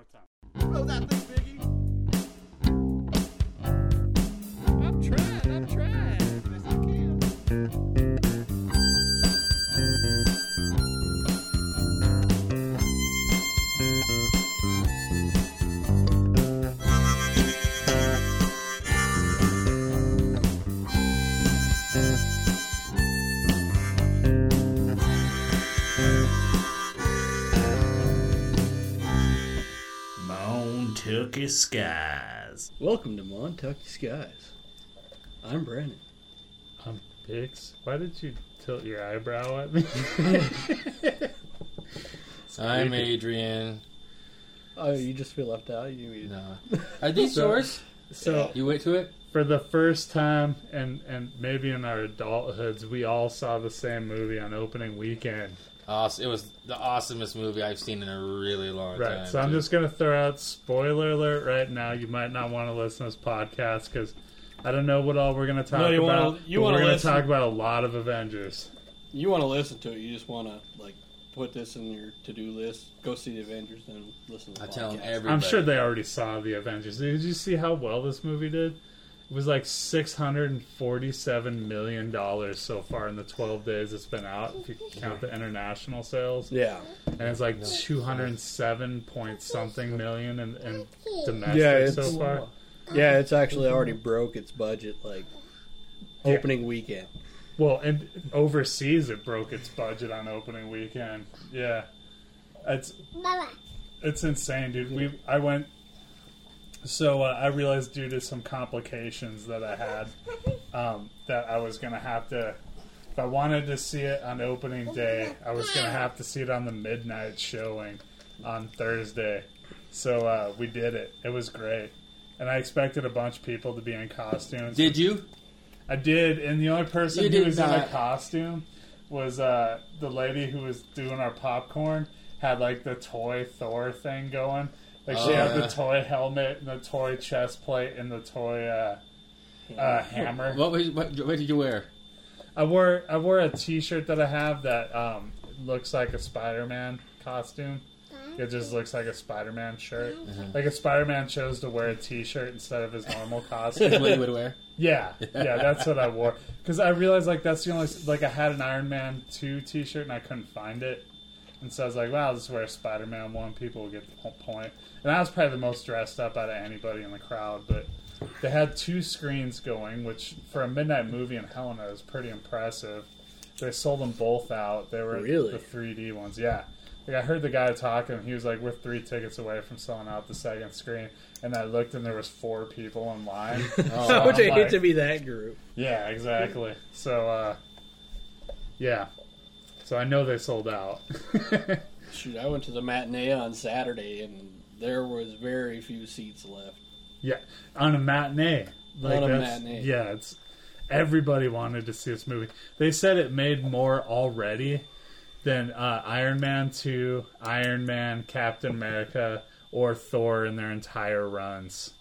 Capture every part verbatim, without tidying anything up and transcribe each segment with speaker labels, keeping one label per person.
Speaker 1: time.
Speaker 2: Throw that thing, Biggie.
Speaker 3: I'm trying, I'm trying.
Speaker 2: Yes, I can.
Speaker 1: Montucky Skies.
Speaker 3: Welcome to Montucky Skies. I'm Brandon.
Speaker 1: I'm Pix. Why did you tilt your eyebrow at me?
Speaker 4: I'm Adrian.
Speaker 3: Oh, you just feel left out? You
Speaker 4: No. Are these
Speaker 1: So-
Speaker 4: yours?
Speaker 1: So,
Speaker 4: You went to it?
Speaker 1: for the first time, and, and maybe in our adulthoods, we all saw the same movie on opening weekend.
Speaker 4: Awesome. It was the awesomest movie I've seen in a really long
Speaker 1: Right,
Speaker 4: time.
Speaker 1: so I'm
Speaker 4: dude.
Speaker 1: just going to throw out spoiler alert right now. You might not want to listen to this podcast because I don't know what all we're going to talk
Speaker 5: No, you
Speaker 1: about.
Speaker 5: wanna- you
Speaker 1: but
Speaker 5: wanna
Speaker 1: we're going to
Speaker 5: listen-
Speaker 1: talk about a lot of Avengers.
Speaker 5: You want to listen to it. You just want to like put this in your to-do list. Go see the Avengers and listen to the
Speaker 4: I tell
Speaker 5: podcast.
Speaker 4: them everybody.
Speaker 1: I'm sure they already saw the Avengers. Did you see how well this movie did? It was like six hundred forty-seven million dollars so far in the twelve days it's been out, if you count the international sales.
Speaker 5: Yeah.
Speaker 1: And it's like two hundred seven point something million in, in domestic
Speaker 5: Yeah, it's-
Speaker 1: so far.
Speaker 5: Yeah, it's actually already broke its budget like
Speaker 1: Yeah.
Speaker 5: opening weekend.
Speaker 1: Well, and overseas it broke its budget on opening weekend. Yeah. It's it's insane, dude. We I went so uh, I realized due to some complications that I had um, that I was going to have to, if I wanted to see it on opening day, I was going to have to see it on the midnight showing on Thursday. So uh, we did it. It was great. And I expected a bunch of people to be in costumes.
Speaker 4: Did you?
Speaker 1: I did, and the only person
Speaker 4: You
Speaker 1: who
Speaker 4: did
Speaker 1: was in a
Speaker 4: not.
Speaker 1: costume was uh, the lady who was doing our popcorn. Had like the toy Thor thing going. Like she
Speaker 4: Oh,
Speaker 1: had
Speaker 4: yeah.
Speaker 1: the toy helmet and the toy chest plate and the toy uh, uh, hammer.
Speaker 4: What, was, what, what did you wear?
Speaker 1: I wore I wore a T-shirt that I have that um, looks like a Spider-Man costume. It just looks like a Spider-Man shirt. Like if Spider-Man chose to wear a T-shirt instead of his normal costume.
Speaker 4: What you would wear?
Speaker 1: Yeah, yeah, that's what I wore. Because I realized, like, that's the only... Like, I had an Iron Man two T-shirt, and I couldn't find it. And so I was like, well, I'll just wear a Spider-Man one. People will get the whole point. And I was probably the most dressed up out of anybody in the crowd. But they had two screens going, which, for a midnight movie in Helena, is pretty impressive. They sold them both out. They were
Speaker 5: Really?
Speaker 1: the three D ones, yeah. Like, I heard the guy talking. He was like, we're three tickets away from selling out the second screen. And I looked, and there was four people in line.
Speaker 4: Oh,
Speaker 5: Which I
Speaker 1: I'm
Speaker 5: hate
Speaker 1: like-
Speaker 5: to be that group.
Speaker 1: Yeah, exactly. So, uh, yeah. So I know they sold out.
Speaker 5: Shoot, I went to the matinee on Saturday and there was very few seats left.
Speaker 1: Yeah, on a matinee. Like
Speaker 5: On a
Speaker 1: that's-
Speaker 5: matinee.
Speaker 1: Yeah, it's everybody wanted to see this movie. They said it made more already than uh, Iron Man two, Iron Man, Captain America, or Thor in their entire runs.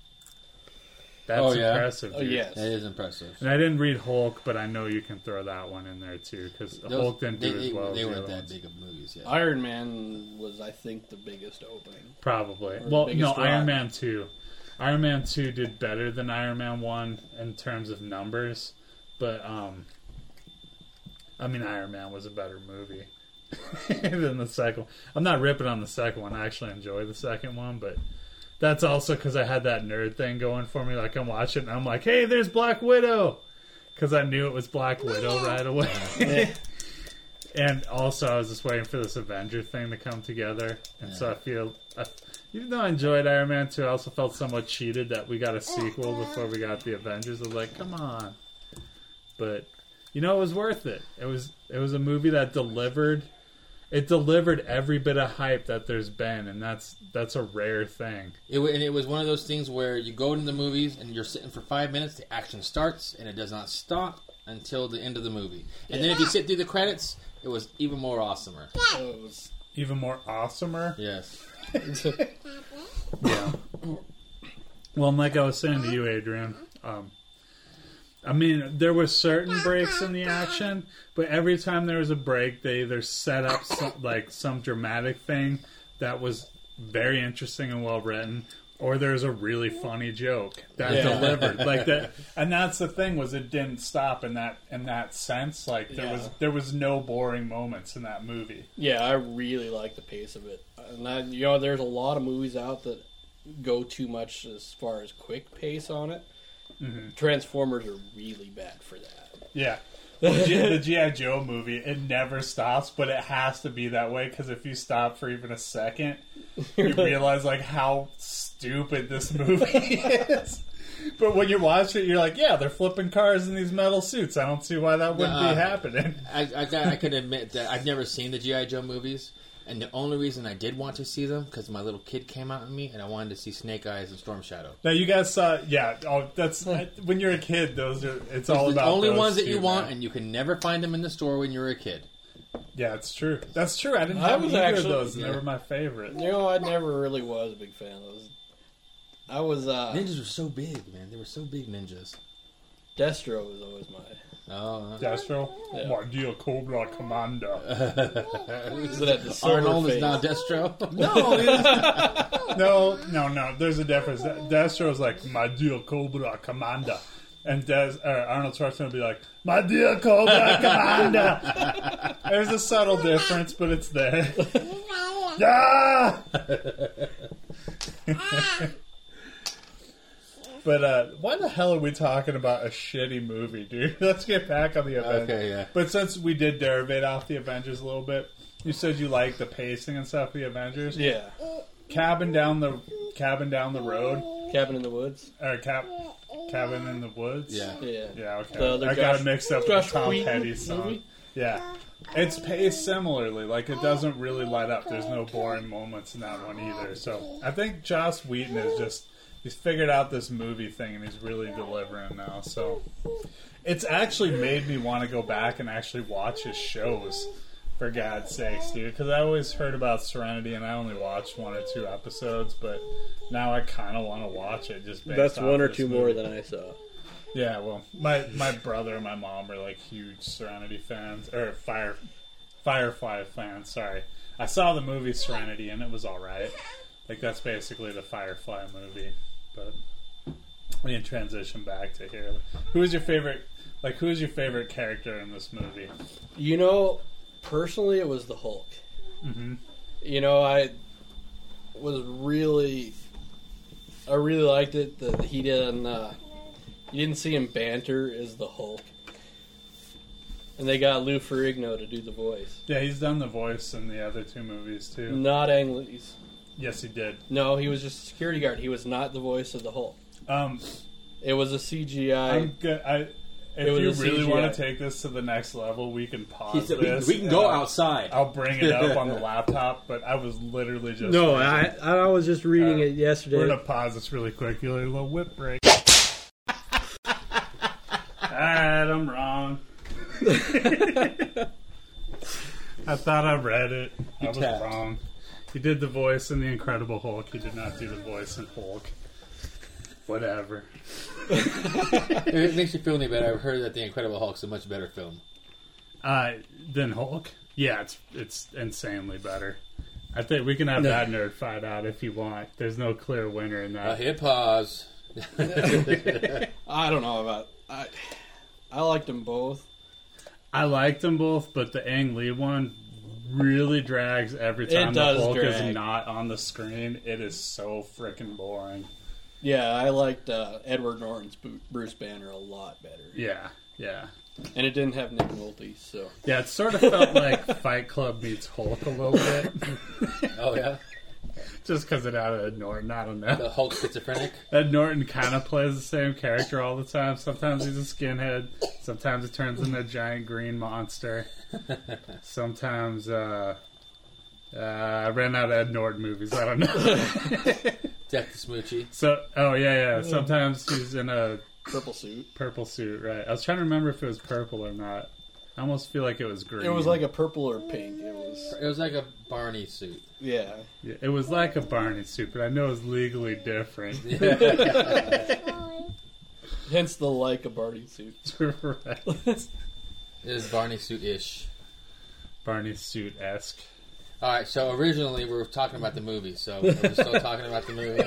Speaker 1: That's
Speaker 4: Oh, yeah?
Speaker 1: impressive,
Speaker 5: Oh,
Speaker 1: dude.
Speaker 5: yes.
Speaker 4: That is impressive.
Speaker 1: And I didn't read Hulk, but I know you can throw that one in there too because
Speaker 4: Those-
Speaker 1: Hulk didn't
Speaker 4: they,
Speaker 1: do as
Speaker 4: they,
Speaker 1: well.
Speaker 4: They
Speaker 1: as the
Speaker 4: weren't
Speaker 1: other
Speaker 4: that
Speaker 1: ones.
Speaker 4: big of movies yet.
Speaker 5: Iron Man was, I think, the biggest opening.
Speaker 1: Probably.
Speaker 5: Or the
Speaker 1: Well, no,
Speaker 5: biggest draw.
Speaker 1: Iron Man two. Iron Man two did better than Iron Man one in terms of numbers, but um, I mean, Iron Man was a better movie than the second one. I'm not ripping on the second one. I actually enjoy the second one, but that's also because I had that nerd thing going for me. Like I'm watching, and I'm like, "Hey, there's Black Widow," because I knew it was Black Widow right away. And also, I was just waiting for this Avenger thing to come together, and so I feel, I, even though I enjoyed Iron Man two, I also felt somewhat cheated that we got a sequel before we got the Avengers. I was like, come on, but you know, it was worth it. It was it was a movie that delivered. It delivered every bit of hype that there's been, and that's that's a rare thing.
Speaker 4: It, wa- and it was one of those things where you go into the movies and you're sitting for five minutes, the action starts, and it does not stop until the end of the movie. And then if you sit through the credits, it was even more awesomer.
Speaker 5: So it was,
Speaker 1: Even more awesomer.
Speaker 4: Yes.
Speaker 1: Yeah. Well, and like I was saying to you, Adrian, um, I mean, there were certain breaks in the action, but every time there was a break, they either set up some, like some dramatic thing that was very interesting and well written, or there's a really funny joke that
Speaker 5: Yeah.
Speaker 1: delivered like that. And that's the thing, was it didn't stop in that in that sense. Like there
Speaker 5: Yeah.
Speaker 1: was there was no boring moments in that movie.
Speaker 5: Yeah, I really like the pace of it. And I, you know, there's a lot of movies out that go too much as far as quick pace on it.
Speaker 1: Mm-hmm.
Speaker 5: Transformers are really bad for that.
Speaker 1: Yeah. The G- the G I. Joe movie, it never stops, but it has to be that way, because if you stop for even a second, you realize like how stupid this movie is. But when you watch it, you're like, yeah, they're flipping cars in these metal suits. I don't see why that wouldn't
Speaker 4: Uh,
Speaker 1: be happening.
Speaker 4: I, I, got- I can admit that I've never seen the G I. Joe movies, and the only reason I did want to see them because my little kid came out in me, and I wanted to see Snake Eyes and Storm Shadow.
Speaker 1: Now you guys saw, yeah. Oh, that's when you're a kid. Those are. It's all
Speaker 4: It's the
Speaker 1: about
Speaker 4: only
Speaker 1: those
Speaker 4: ones that
Speaker 1: two,
Speaker 4: you want,
Speaker 1: man.
Speaker 4: and you can never find them in the store when you're a kid.
Speaker 1: Yeah, it's true. That's true. I didn't
Speaker 5: I
Speaker 1: have
Speaker 5: was
Speaker 1: either
Speaker 5: actually-
Speaker 1: of those. and They
Speaker 4: yeah.
Speaker 1: were my favorite.
Speaker 5: You know, I never really was a big fan of those. I was, uh,
Speaker 4: Ninjas were so big, man. They were so big, ninjas.
Speaker 5: Destro was always my.
Speaker 4: Oh, uh,
Speaker 1: Destro,
Speaker 5: Yeah.
Speaker 1: my dear Cobra Commander.
Speaker 5: Was it at the silver
Speaker 4: Arnold is
Speaker 5: face?
Speaker 4: now Destro.
Speaker 1: No, no, no, no. There's a difference. Destro's like, my dear Cobra Commander. And Des, uh, Arnold Schwarzenegger will be like, my dear Cobra Commander. There's a subtle difference, but it's there. Yeah! But uh, why the hell are we talking about a shitty movie, dude? Let's get back on the Avengers.
Speaker 4: Okay, yeah.
Speaker 1: But since we did derivate off the Avengers a little bit, you said you like the pacing and stuff of the Avengers.
Speaker 5: Yeah.
Speaker 1: Cabin down the cabin down the road,
Speaker 5: Cabin in the Woods.
Speaker 1: or cap, cabin in the woods.
Speaker 4: Yeah.
Speaker 5: Yeah.
Speaker 1: yeah. Okay,
Speaker 5: The other
Speaker 1: I got
Speaker 5: Josh-
Speaker 1: it mixed up
Speaker 5: Josh
Speaker 1: with the Tom
Speaker 5: Whedon
Speaker 1: Petty song.
Speaker 5: movie?
Speaker 1: Yeah, it's paced similarly. Like it doesn't really light up. There's no boring moments in that one either. So I think Joss Whedon is just he's figured out this movie thing and he's really delivering now. So it's actually made me want to go back and actually watch his shows. For God's sakes, dude. Because I always heard about Serenity and I only watched one or two episodes, but now I kind of want to watch it. Just based
Speaker 5: That's
Speaker 1: off
Speaker 5: one or
Speaker 1: this
Speaker 5: two
Speaker 1: movie.
Speaker 5: more than I saw.
Speaker 1: Yeah, well, my my brother and my mom are like huge Serenity fans or Fire Firefly fans. Sorry, I saw the movie Serenity and it was all right. Like that's basically the Firefly movie. But we can transition back to here. Who is your favorite? Like, who is your favorite character in this movie?
Speaker 5: You know, personally, it was the Hulk.
Speaker 1: Mm-hmm.
Speaker 5: You know, I was really, I really liked it that he didn't, uh, you didn't see him banter as the Hulk. And they got Lou Ferrigno to do the voice.
Speaker 1: Yeah, he's done the voice in the other two movies too.
Speaker 5: Not Ang Lee's.
Speaker 1: Yes, he did.
Speaker 5: No, he was just a security guard. He was not the voice of the Hulk.
Speaker 1: Um,
Speaker 5: It was a C G I.
Speaker 1: I'm good. I. If
Speaker 5: It was
Speaker 1: you
Speaker 5: a
Speaker 1: really
Speaker 5: C G I.
Speaker 1: want to take this to the next level, we can
Speaker 4: He
Speaker 1: pause
Speaker 4: said, we,
Speaker 1: this.
Speaker 4: we can
Speaker 1: and
Speaker 4: go
Speaker 1: I'll-
Speaker 4: outside.
Speaker 1: I'll bring it up on the laptop, but I was literally just
Speaker 3: No, I I was just reading
Speaker 1: Uh,
Speaker 3: it yesterday.
Speaker 1: We're gonna pause this really quick. You'll get a little whip break. Alright, I'm wrong. I thought I read it. I was
Speaker 4: tapped.
Speaker 1: wrong. He did the voice in The Incredible Hulk. He did not do the voice in Hulk. Whatever.
Speaker 4: If it makes you feel any better, I've heard that The Incredible Hulk's a much better film.
Speaker 1: Uh, then Hulk? Yeah, it's it's insanely better. I think we can have that nerd fight out if you want. There's no clear winner in
Speaker 4: Uh,
Speaker 1: that.
Speaker 4: hit pause.
Speaker 5: I don't know about. I I liked them both.
Speaker 1: I liked them both, but the Ang Lee one really drags every time the
Speaker 5: does
Speaker 1: Hulk is
Speaker 5: drag.
Speaker 1: not on the screen. It is so freaking boring.
Speaker 5: Yeah, I liked uh, Edward Norton's Bo- Bruce Banner a lot better.
Speaker 1: Yeah, yeah.
Speaker 5: And it didn't have Nick Nolte, so.
Speaker 1: Yeah, it sort of felt like Fight Club meets Hulk a little bit.
Speaker 4: Oh, yeah?
Speaker 1: Just because it had Ed Norton, I don't know.
Speaker 4: The Hulk schizophrenic?
Speaker 1: Ed Norton kind of plays the same character all the time. Sometimes he's a skinhead. Sometimes he turns into a giant green monster. Sometimes, uh... Uh, I ran out of Ed Norton movies. I don't know.
Speaker 4: Death to Smoochie.
Speaker 1: So, oh yeah, yeah. Sometimes he's in a
Speaker 5: Purple suit.
Speaker 1: purple suit, right? I was trying to remember if it was purple or not. I almost feel like it was green.
Speaker 5: It was like a purple or pink. It was.
Speaker 4: It was like a Barney suit.
Speaker 5: Yeah.
Speaker 1: Yeah, it was like a Barney suit, but I know it was legally different.
Speaker 5: Hence the like a Barney suit.
Speaker 1: Right.
Speaker 4: It is Barney suit-ish.
Speaker 1: Barney suit esque.
Speaker 4: All right, so originally we were talking about the movie, so we're still talking about the movie.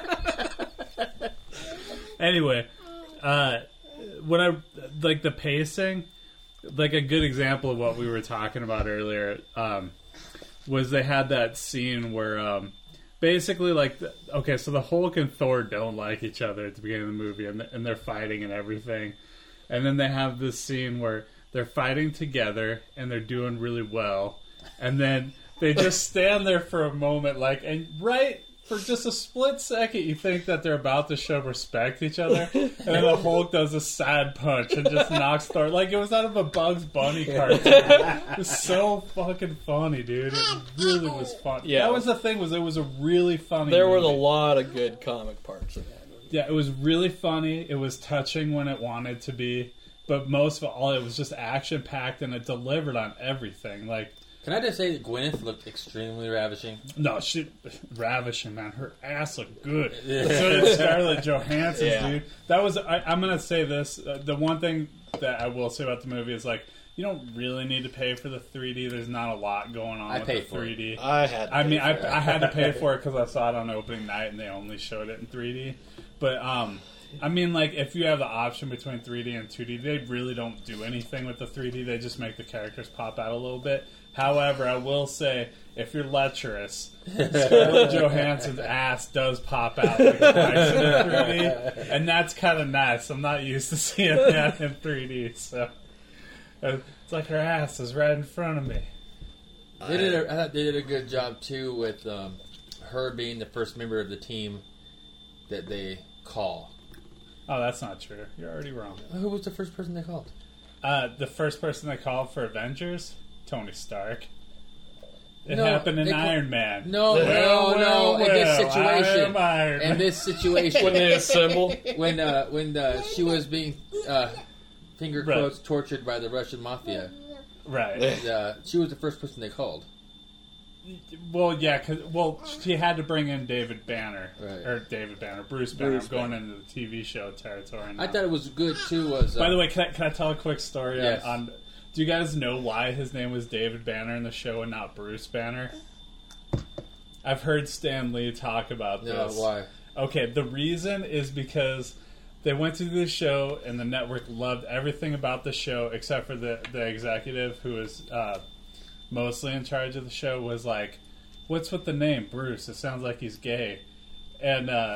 Speaker 1: Anyway, uh, when I like the pacing, like a good example of what we were talking about earlier, um, was they had that scene where um, basically like the, okay, so the Hulk and Thor don't like each other at the beginning of the movie, and, and they're fighting and everything, and then they have this scene where they're fighting together and they're doing really well, and then they just stand there for a moment, like, and right. For just a split second, you think that they're about to show respect to each other, and then the Hulk does a sad punch and just knocks Thor. Like, it was out of a Bugs Bunny cartoon. It was so fucking funny, dude. It really was fun.
Speaker 5: Yeah.
Speaker 1: That was the thing, was it was a really funny
Speaker 5: There
Speaker 1: movie.
Speaker 5: was a lot of good comic parts in that movie.
Speaker 1: Yeah, it was really funny. It was touching when it wanted to be, but most of all, it was just action-packed, and it delivered on everything. Like,
Speaker 4: Can I just say that Gwyneth looked extremely ravishing?
Speaker 1: no, she ravishing, man. Her ass looked good. So did Scarlett Johansson,
Speaker 5: Yeah.
Speaker 1: dude. That was. I, I'm gonna say this. Uh, the one thing that I will say about the movie is like, you don't really need to pay for the three D. There's not a lot going on
Speaker 4: I
Speaker 1: with
Speaker 4: paid
Speaker 1: the
Speaker 4: for it.
Speaker 1: three D.
Speaker 5: I had. To
Speaker 1: I
Speaker 5: pay
Speaker 1: mean,
Speaker 5: for
Speaker 1: I,
Speaker 5: it.
Speaker 1: I had to pay for it because I saw it on opening night and they only showed it in three D. But um, I mean, like, if you have the option between three D and two D, they really don't do anything with the three D. They just make the characters pop out a little bit. However, I will say, if you're lecherous, Scarlett Johansson's ass does pop out like twice in three D, and that's kind of nice. I'm not used to seeing that in three D, so uh, it's like her ass is right in front of me.
Speaker 4: They did. A, I thought they did a good job too with um, her being the first member of the team that they call.
Speaker 1: Oh, that's not true. You're already wrong.
Speaker 4: Who was the first person they called?
Speaker 1: Uh, the first person they called for Avengers, Tony Stark. It
Speaker 4: No,
Speaker 1: happened in
Speaker 4: they call-
Speaker 1: Iron Man.
Speaker 4: No,
Speaker 1: Well,
Speaker 4: no,
Speaker 1: well,
Speaker 4: no. In this
Speaker 1: well, I
Speaker 4: situation,
Speaker 1: am Iron
Speaker 4: in
Speaker 1: Man.
Speaker 4: this situation,
Speaker 5: when they assemble.
Speaker 4: when uh, when uh, she was being uh, finger
Speaker 1: Right.
Speaker 4: quotes tortured by the Russian mafia,
Speaker 1: Right.
Speaker 4: uh, she was the first person they called.
Speaker 1: Well, yeah, cause, well, she had to bring in David Banner.
Speaker 4: Right.
Speaker 1: Or David Banner. Bruce Banner.
Speaker 5: Bruce
Speaker 1: I'm going
Speaker 5: Banner.
Speaker 1: into the T V show territory now.
Speaker 4: I thought it was good too. Was uh,
Speaker 1: By the way, can I, can I tell a quick story
Speaker 4: Yes.
Speaker 1: on, on... Do you guys know why his name was David Banner in the show and not Bruce Banner? I've heard Stan Lee talk about
Speaker 4: no,
Speaker 1: this.
Speaker 4: why?
Speaker 1: Okay, the reason is because they went to the show and the network loved everything about the show except for the, the executive who was uh, mostly in charge of the show was like, what's with the name Bruce? It sounds like he's gay. And, uh,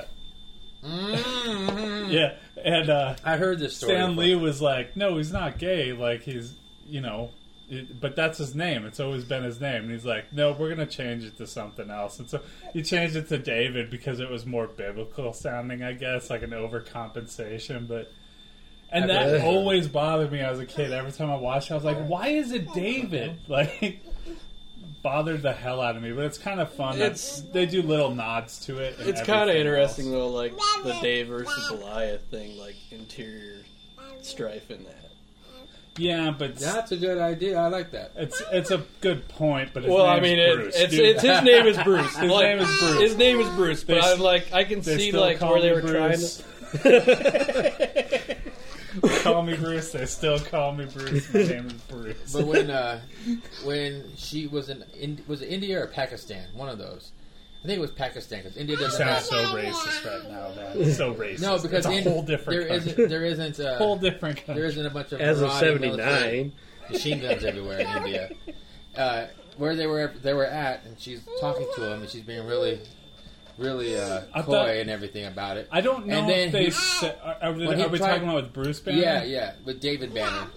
Speaker 4: Mm-hmm.
Speaker 1: yeah, and uh,
Speaker 4: I heard this story.
Speaker 1: Stan
Speaker 4: before.
Speaker 1: Lee was like, no, he's not gay. Like, he's, you know, it, but that's his name. It's always been his name. And he's like, no, we're going to change it to something else. And so he changed it to David because it was more biblical sounding, I guess, like an overcompensation. But, and that
Speaker 5: Okay.
Speaker 1: always bothered me as a kid. Every time I watched it, I was like, why is it David? Like, bothered the hell out of me. But it's kind of fun.
Speaker 5: It's-
Speaker 1: That they do little nods to it. and
Speaker 5: It's kind of
Speaker 1: everything
Speaker 5: interesting
Speaker 1: else.
Speaker 5: though, like the Dave versus Goliath thing, like interior strife in that.
Speaker 1: Yeah, but
Speaker 4: That's a good idea. I like that.
Speaker 1: It's it's a good point, but his
Speaker 5: Well, I
Speaker 1: name's
Speaker 5: mean, it,
Speaker 1: Bruce,
Speaker 5: it's
Speaker 1: dude.
Speaker 5: it's his name is Bruce.
Speaker 1: His
Speaker 5: Like,
Speaker 1: name is Bruce.
Speaker 5: His name is Bruce, but
Speaker 1: They
Speaker 5: I'm like, I can
Speaker 1: They
Speaker 5: see
Speaker 1: still
Speaker 5: like
Speaker 1: call
Speaker 5: where they
Speaker 1: me
Speaker 5: were
Speaker 1: Bruce.
Speaker 5: trying to.
Speaker 1: They call me Bruce. They still call me Bruce. My name is Bruce.
Speaker 4: But when uh, when she was in, in was it India or Pakistan? One of those. I think it was Pakistan because India
Speaker 1: You
Speaker 4: doesn't
Speaker 1: sound
Speaker 4: have.
Speaker 1: so racist right now, man. So racist.
Speaker 4: No, because
Speaker 1: it's a
Speaker 4: in-
Speaker 1: whole different
Speaker 4: there
Speaker 1: country.
Speaker 4: isn't there isn't uh,
Speaker 1: whole different country.
Speaker 4: there isn't a bunch of
Speaker 3: As of
Speaker 4: marauding military
Speaker 3: seventy-nine.
Speaker 4: machine guns everywhere in India. Uh, where they were they were at, and she's talking to him, and she's being really, really uh,
Speaker 1: I
Speaker 4: coy
Speaker 1: thought-
Speaker 4: and everything about it.
Speaker 1: I don't know
Speaker 4: And then
Speaker 1: if they
Speaker 4: he-
Speaker 1: said, are, are, they-
Speaker 4: when he
Speaker 1: are we
Speaker 4: tried-
Speaker 1: talking about with Bruce Banner?
Speaker 4: Yeah, yeah, with David Banner.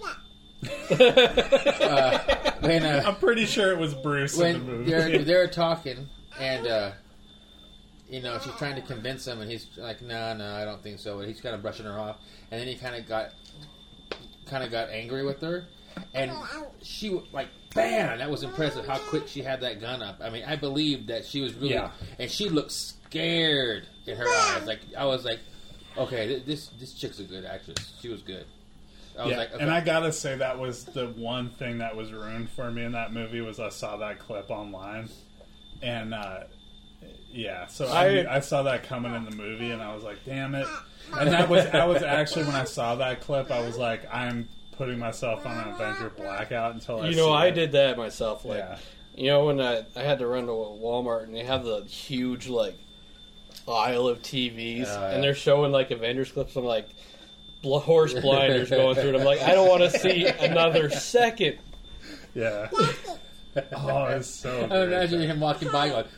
Speaker 4: uh, when uh,
Speaker 1: I'm pretty sure it was Bruce in the
Speaker 4: when
Speaker 1: movie.
Speaker 4: they're they're talking, and uh, you know she's trying to convince him, and he's like, "No, no, I don't think so." And he's kind of brushing her off, and then he kind of got kind of got angry with her, and she like, bam! That was impressive how quick she had that gun up. I mean, I believed that she was really,
Speaker 1: Yeah.
Speaker 4: and she looked scared in her eyes. Like I was like, okay, th- this this chick's a good actress. She was good. I was
Speaker 1: Yeah,
Speaker 4: like, okay.
Speaker 1: and I gotta say that was the one thing that was ruined for me in that movie was I saw that clip online, and uh, yeah, so I,
Speaker 5: I-
Speaker 1: I saw that coming in the movie, and I was like, damn it! And that was that was actually when I saw that clip, I was like, I'm putting myself on an Avenger blackout until I
Speaker 5: You
Speaker 1: see
Speaker 5: know, I
Speaker 1: it.
Speaker 5: did that myself. Like,
Speaker 1: Yeah.
Speaker 5: You know, when I, I had to run to Walmart and they have the huge, like, aisle of T Vs,
Speaker 4: Oh, yeah.
Speaker 5: and they're showing, like, Avengers clips, I'm like, bl- horse blinders going through it. I'm like, I don't want to see another second.
Speaker 1: Yeah. Oh, it's so
Speaker 4: I
Speaker 1: great.
Speaker 4: imagine him walking by going,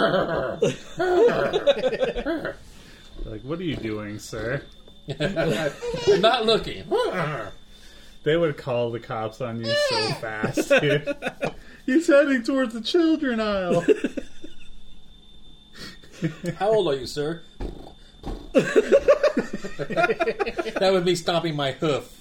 Speaker 1: Like, what are you doing, sir?
Speaker 4: I'm not looking.
Speaker 1: They would call the cops on you so fast, dude. He's heading towards the children aisle.
Speaker 4: How old are you, sir? That would be stomping my hoof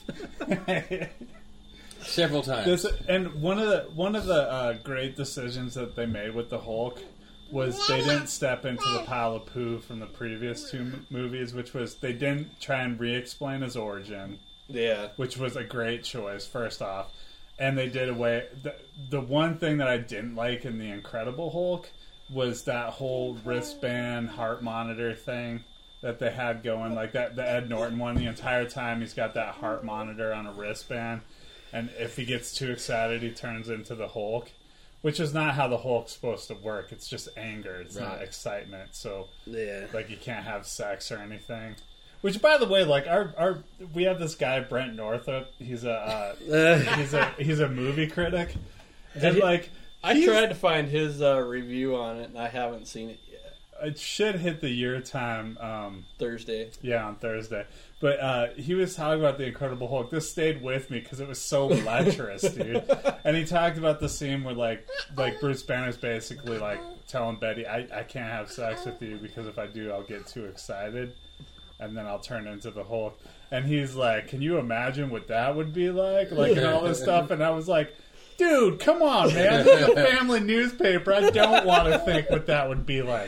Speaker 4: several times.
Speaker 1: This, and one of the one of the uh, great decisions that they made with the Hulk was they didn't step into the pile of poo from the previous two m- movies, which was they didn't try and re-explain his origin,
Speaker 5: Yeah.
Speaker 1: which was a great choice, first off. And they did away... The, the one thing that I didn't like in The Incredible Hulk was that whole wristband heart monitor thing that they had going. Like that, the Ed Norton one, the entire time he's got that heart monitor on a wristband. And if he gets too excited, he turns into the Hulk. Which is not how the Hulk's supposed to work. It's just anger. It's not
Speaker 4: Right.
Speaker 1: excitement. So,
Speaker 3: Yeah.
Speaker 1: like, you can't have sex or anything. Which, by the way, like our our we have this guy Brent Northup. He's a uh, he's a he's a movie critic, and
Speaker 5: he-
Speaker 1: like
Speaker 5: I
Speaker 1: he's-
Speaker 5: tried to find his uh, review on it, and I haven't seen it yet.
Speaker 1: It should hit the year time. Um,
Speaker 5: Thursday.
Speaker 1: yeah, on Thursday. But uh, he was talking about the Incredible Hulk. This stayed with me because it was so lecherous, dude. And he talked about the scene where like like Bruce Banner's basically like telling Betty, I, I can't have sex with you because if I do, I'll get too excited. And then I'll turn into the Hulk. And he's like, can you imagine what that would be like? Like, and all this stuff. And I was like, dude, come on, man. It's a family newspaper. I don't want to think what that would be like.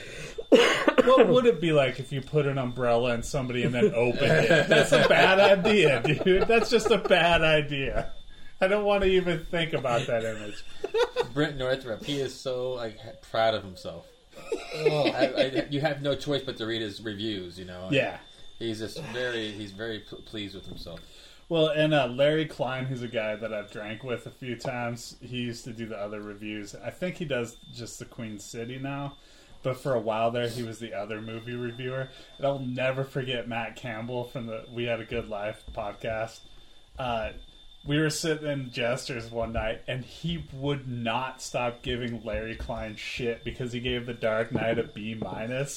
Speaker 1: What would it be like if you put an umbrella in somebody and then opened it? That's a bad idea, dude. That's just a bad idea. I don't want to even think about that image.
Speaker 4: Brent Northup, he is so like proud of himself. I, I, you have no choice but to read his reviews, you know.
Speaker 1: Yeah.
Speaker 4: He's just very, he's very p- pleased with himself.
Speaker 1: Well, and uh, Larry Klein, who's a guy that I've drank with a few times, he used to do the other reviews. I think he does just the Queen City now. But for a while there, he was the other movie reviewer. And I'll never forget Matt Campbell from the We Had a Good Life podcast. Uh, we were sitting in Jester's one night, and he would not stop giving Larry Klein shit because he gave The Dark Knight a B minus.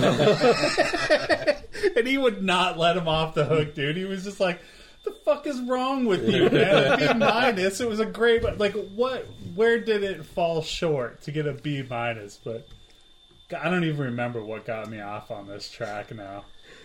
Speaker 1: And he would not let him off the hook, dude. He was just like, the fuck is wrong with you, man? A B minus. It was a great, but like, what? Where did it fall short to get a B minus? But I don't even remember what got me off on this track now.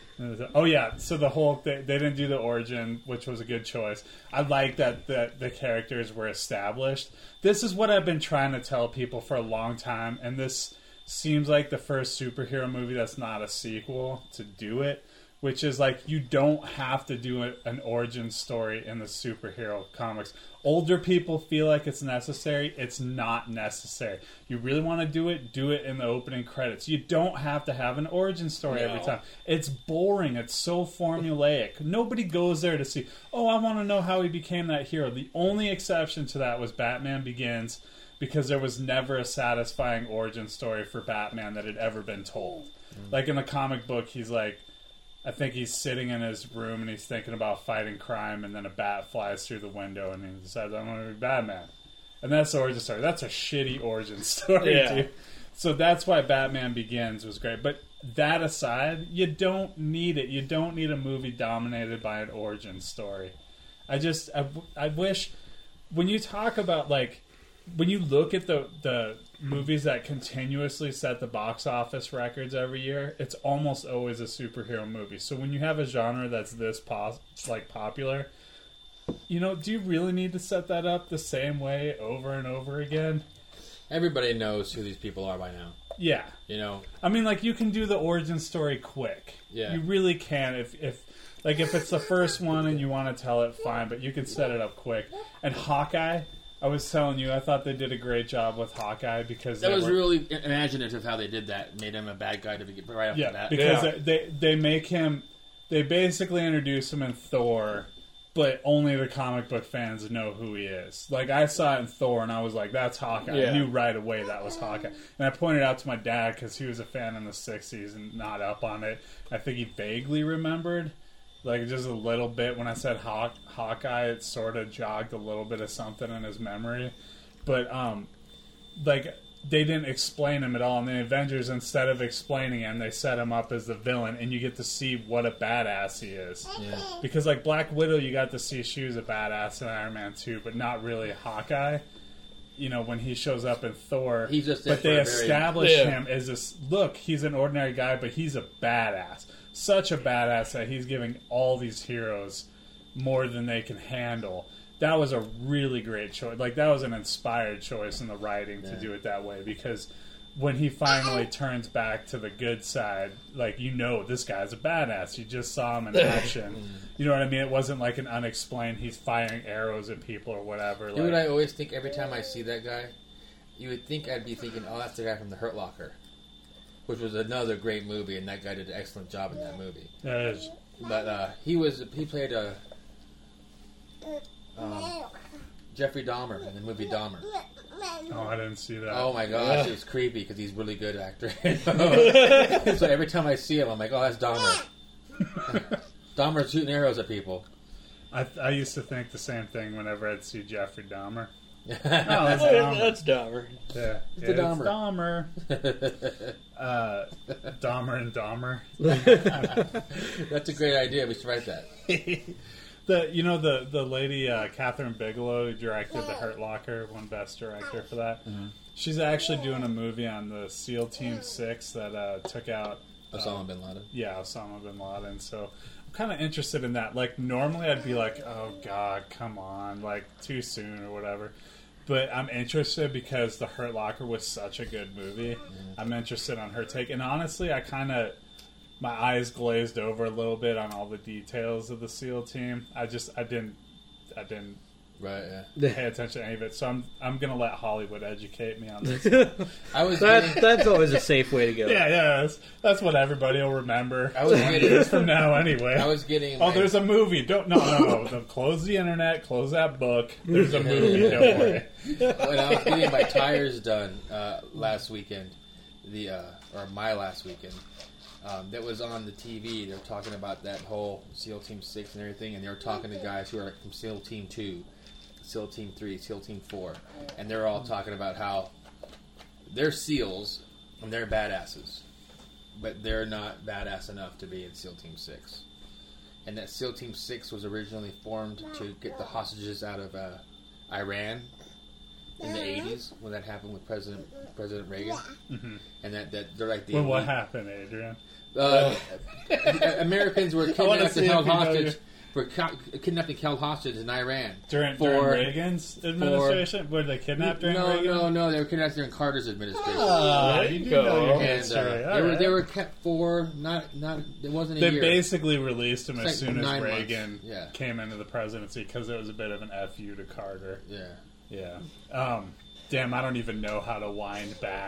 Speaker 1: Oh yeah, so the Hulk, they, they didn't do the origin, which was a good choice. I like that the, the characters were established. This is what I've been trying to tell people for a long time, and this seems like the first superhero movie that's not a sequel to do it, which is like you don't have to do it, an origin story in the superhero comics. Older people feel like it's necessary. It's not necessary. You really want to do it, do it in the opening credits. You don't have to have an origin story
Speaker 5: No.
Speaker 1: every time. It's boring. It's so formulaic. Nobody goes there to see, oh, I want to know how he became that hero. The only exception to that was Batman Begins, because there was never a satisfying origin story for Batman that had ever been told. Mm. Like in the comic book, he's like, I think he's sitting in his room and he's thinking about fighting crime, and then a bat flies through the window and he decides, I'm going to be Batman. And that's the origin story. That's a shitty origin story,
Speaker 5: Yeah.
Speaker 1: dude. So that's why Batman Begins was great. But that aside, you don't need it. You don't need a movie dominated by an origin story. I just, I, I wish, when you talk about, like, when you look at the the movies that continuously set the box office records every year, it's almost always a superhero movie. So when you have a genre that's this pos- like popular, you know, do you really need to set that up the same way over and over again?
Speaker 4: Everybody knows who these people are by now.
Speaker 1: Yeah.
Speaker 4: You know,
Speaker 1: I mean, like, you can do the origin story quick.
Speaker 4: Yeah.
Speaker 1: You really can. If, if like, if it's the first one and you want to tell it, fine, but you can set it up quick. And Hawkeye, I was telling you, I thought they did a great job with Hawkeye because
Speaker 4: that
Speaker 1: they
Speaker 4: was
Speaker 1: were,
Speaker 4: really imaginative how they did that. Made him a bad guy to begin right off
Speaker 1: yeah,
Speaker 4: the bat.
Speaker 1: because
Speaker 5: Yeah.
Speaker 1: they they make him, they basically introduce him in Thor but only the comic book fans know who he is. Like, I saw it in Thor, and I was like, that's Hawkeye.
Speaker 5: Yeah.
Speaker 1: I knew right away that was Hawkeye. And I pointed out to my dad, because he was a fan in the sixties and not up on it. I think he vaguely remembered, like, just a little bit. When I said Haw- Hawkeye, it sort of jogged a little bit of something in his memory. But, um, like... they didn't explain him at all. In the Avengers, instead of explaining him, they set him up as the villain, and you get to see what a badass he is.
Speaker 4: Yeah.
Speaker 1: Because, like, Black Widow, you got to see she was a badass in Iron Man two, but not really Hawkeye. You know, when he shows up in Thor.
Speaker 4: He's just there
Speaker 1: but they
Speaker 4: for a very-
Speaker 1: establish
Speaker 5: Yeah.
Speaker 1: him as this, look, he's an ordinary guy, but he's a badass. Such a badass that he's giving all these heroes more than they can handle. That was a really great choice. Like, that was an inspired choice in the writing to
Speaker 4: Yeah.
Speaker 1: do it that way, because when he finally turns back to the good side, like, you know this guy's a badass. You just saw him in action. You know what I mean? It wasn't like an unexplained, he's firing arrows at people or whatever.
Speaker 4: You know what
Speaker 1: Like,
Speaker 4: I always think every time I see that guy? You would think I'd be thinking, oh, that's the guy from The Hurt Locker, which was another great movie, and that guy did an excellent job in that movie.
Speaker 1: that is,
Speaker 4: But uh, he was he played a um, Jeffrey Dahmer in the movie Dahmer.
Speaker 1: oh, I didn't see that.
Speaker 4: Oh my gosh,
Speaker 5: Yeah.
Speaker 4: it was creepy because he's a really good actor. So every time I see him, I'm like, oh, that's Dahmer. Dahmer's shooting arrows at people.
Speaker 1: I, I used to think the same thing whenever I'd see Jeffrey Dahmer.
Speaker 4: oh,
Speaker 1: that's
Speaker 5: Oh,
Speaker 1: Dahmer.
Speaker 5: that's Dahmer.
Speaker 1: Yeah,
Speaker 4: It's
Speaker 1: yeah,
Speaker 4: the Dahmer.
Speaker 1: Dahmer. Uh, Dahmer and Dahmer.
Speaker 4: That's a great idea. We should write that.
Speaker 1: The you know the the lady uh, Catherine Bigelow, who directed The Hurt Locker, won Best Director for that.
Speaker 4: Mm-hmm.
Speaker 1: She's actually doing a movie on the SEAL Team Six that uh, took out uh,
Speaker 4: Osama bin Laden.
Speaker 1: yeah Osama bin Laden. So I'm kind of interested in that. Like, normally I'd be like, oh god, come on, like, too soon or whatever. But I'm interested because The Hurt Locker was such a good movie. I'm interested on her take, and honestly, I kind of. My eyes glazed over a little bit on all the details of the SEAL team. I just, I didn't, I didn't
Speaker 4: Right, yeah.
Speaker 1: pay attention to any of it. So I'm, I'm gonna let Hollywood educate me on this.
Speaker 4: I was
Speaker 3: That,
Speaker 4: getting,
Speaker 3: that's always a safe way to go.
Speaker 1: yeah, yeah, that's, that's what everybody will remember.
Speaker 4: I was getting,
Speaker 1: Years from now, anyway.
Speaker 4: I was getting.
Speaker 1: oh,
Speaker 4: my-
Speaker 1: there's a movie. Don't no, no, no. Don't close the internet. Close that book. There's a movie. Don't worry.
Speaker 4: when I was getting my tires done uh, last weekend, the uh, or my last weekend, um, that was on the T V. They were talking about that whole SEAL Team Six and everything, and they were talking to guys who are from SEAL Team Two, SEAL Team Three, SEAL Team Four, and they're all talking about how they're SEALs and they're badasses, but they're not badass enough to be in SEAL Team Six. And that SEAL Team Six was originally formed to get the hostages out of uh, Iran in the eighties when that happened with President President Reagan,
Speaker 1: Mhm.
Speaker 4: and that, that they're like the
Speaker 1: Well, what
Speaker 4: elite-
Speaker 1: happened, Adrian?
Speaker 4: uh, Americans were
Speaker 1: wanna
Speaker 4: kidnapped
Speaker 1: see
Speaker 4: and
Speaker 1: if
Speaker 4: held
Speaker 1: you know
Speaker 4: hostage.
Speaker 1: your-
Speaker 4: Were co- kidnapped and held hostage in Iran
Speaker 1: During,
Speaker 4: for
Speaker 1: during Reagan's administration? Were they kidnapped during
Speaker 4: no,
Speaker 1: Reagan?
Speaker 4: no, no. They were kidnapped during Carter's administration.
Speaker 1: Ah,
Speaker 5: There
Speaker 1: you
Speaker 5: you
Speaker 1: do
Speaker 5: go.
Speaker 1: know your
Speaker 4: and
Speaker 1: history.
Speaker 4: uh,
Speaker 1: All
Speaker 4: they were
Speaker 1: right.
Speaker 4: they were kept for not not it wasn't a
Speaker 1: They
Speaker 4: year.
Speaker 1: basically released him
Speaker 4: It's
Speaker 1: as
Speaker 4: like
Speaker 1: soon as
Speaker 4: nine months.
Speaker 1: Reagan
Speaker 4: Yeah.
Speaker 1: came into the presidency because it was a bit of an F you to Carter.
Speaker 4: Yeah.
Speaker 1: Yeah. Um, damn, I don't even know how to wind back.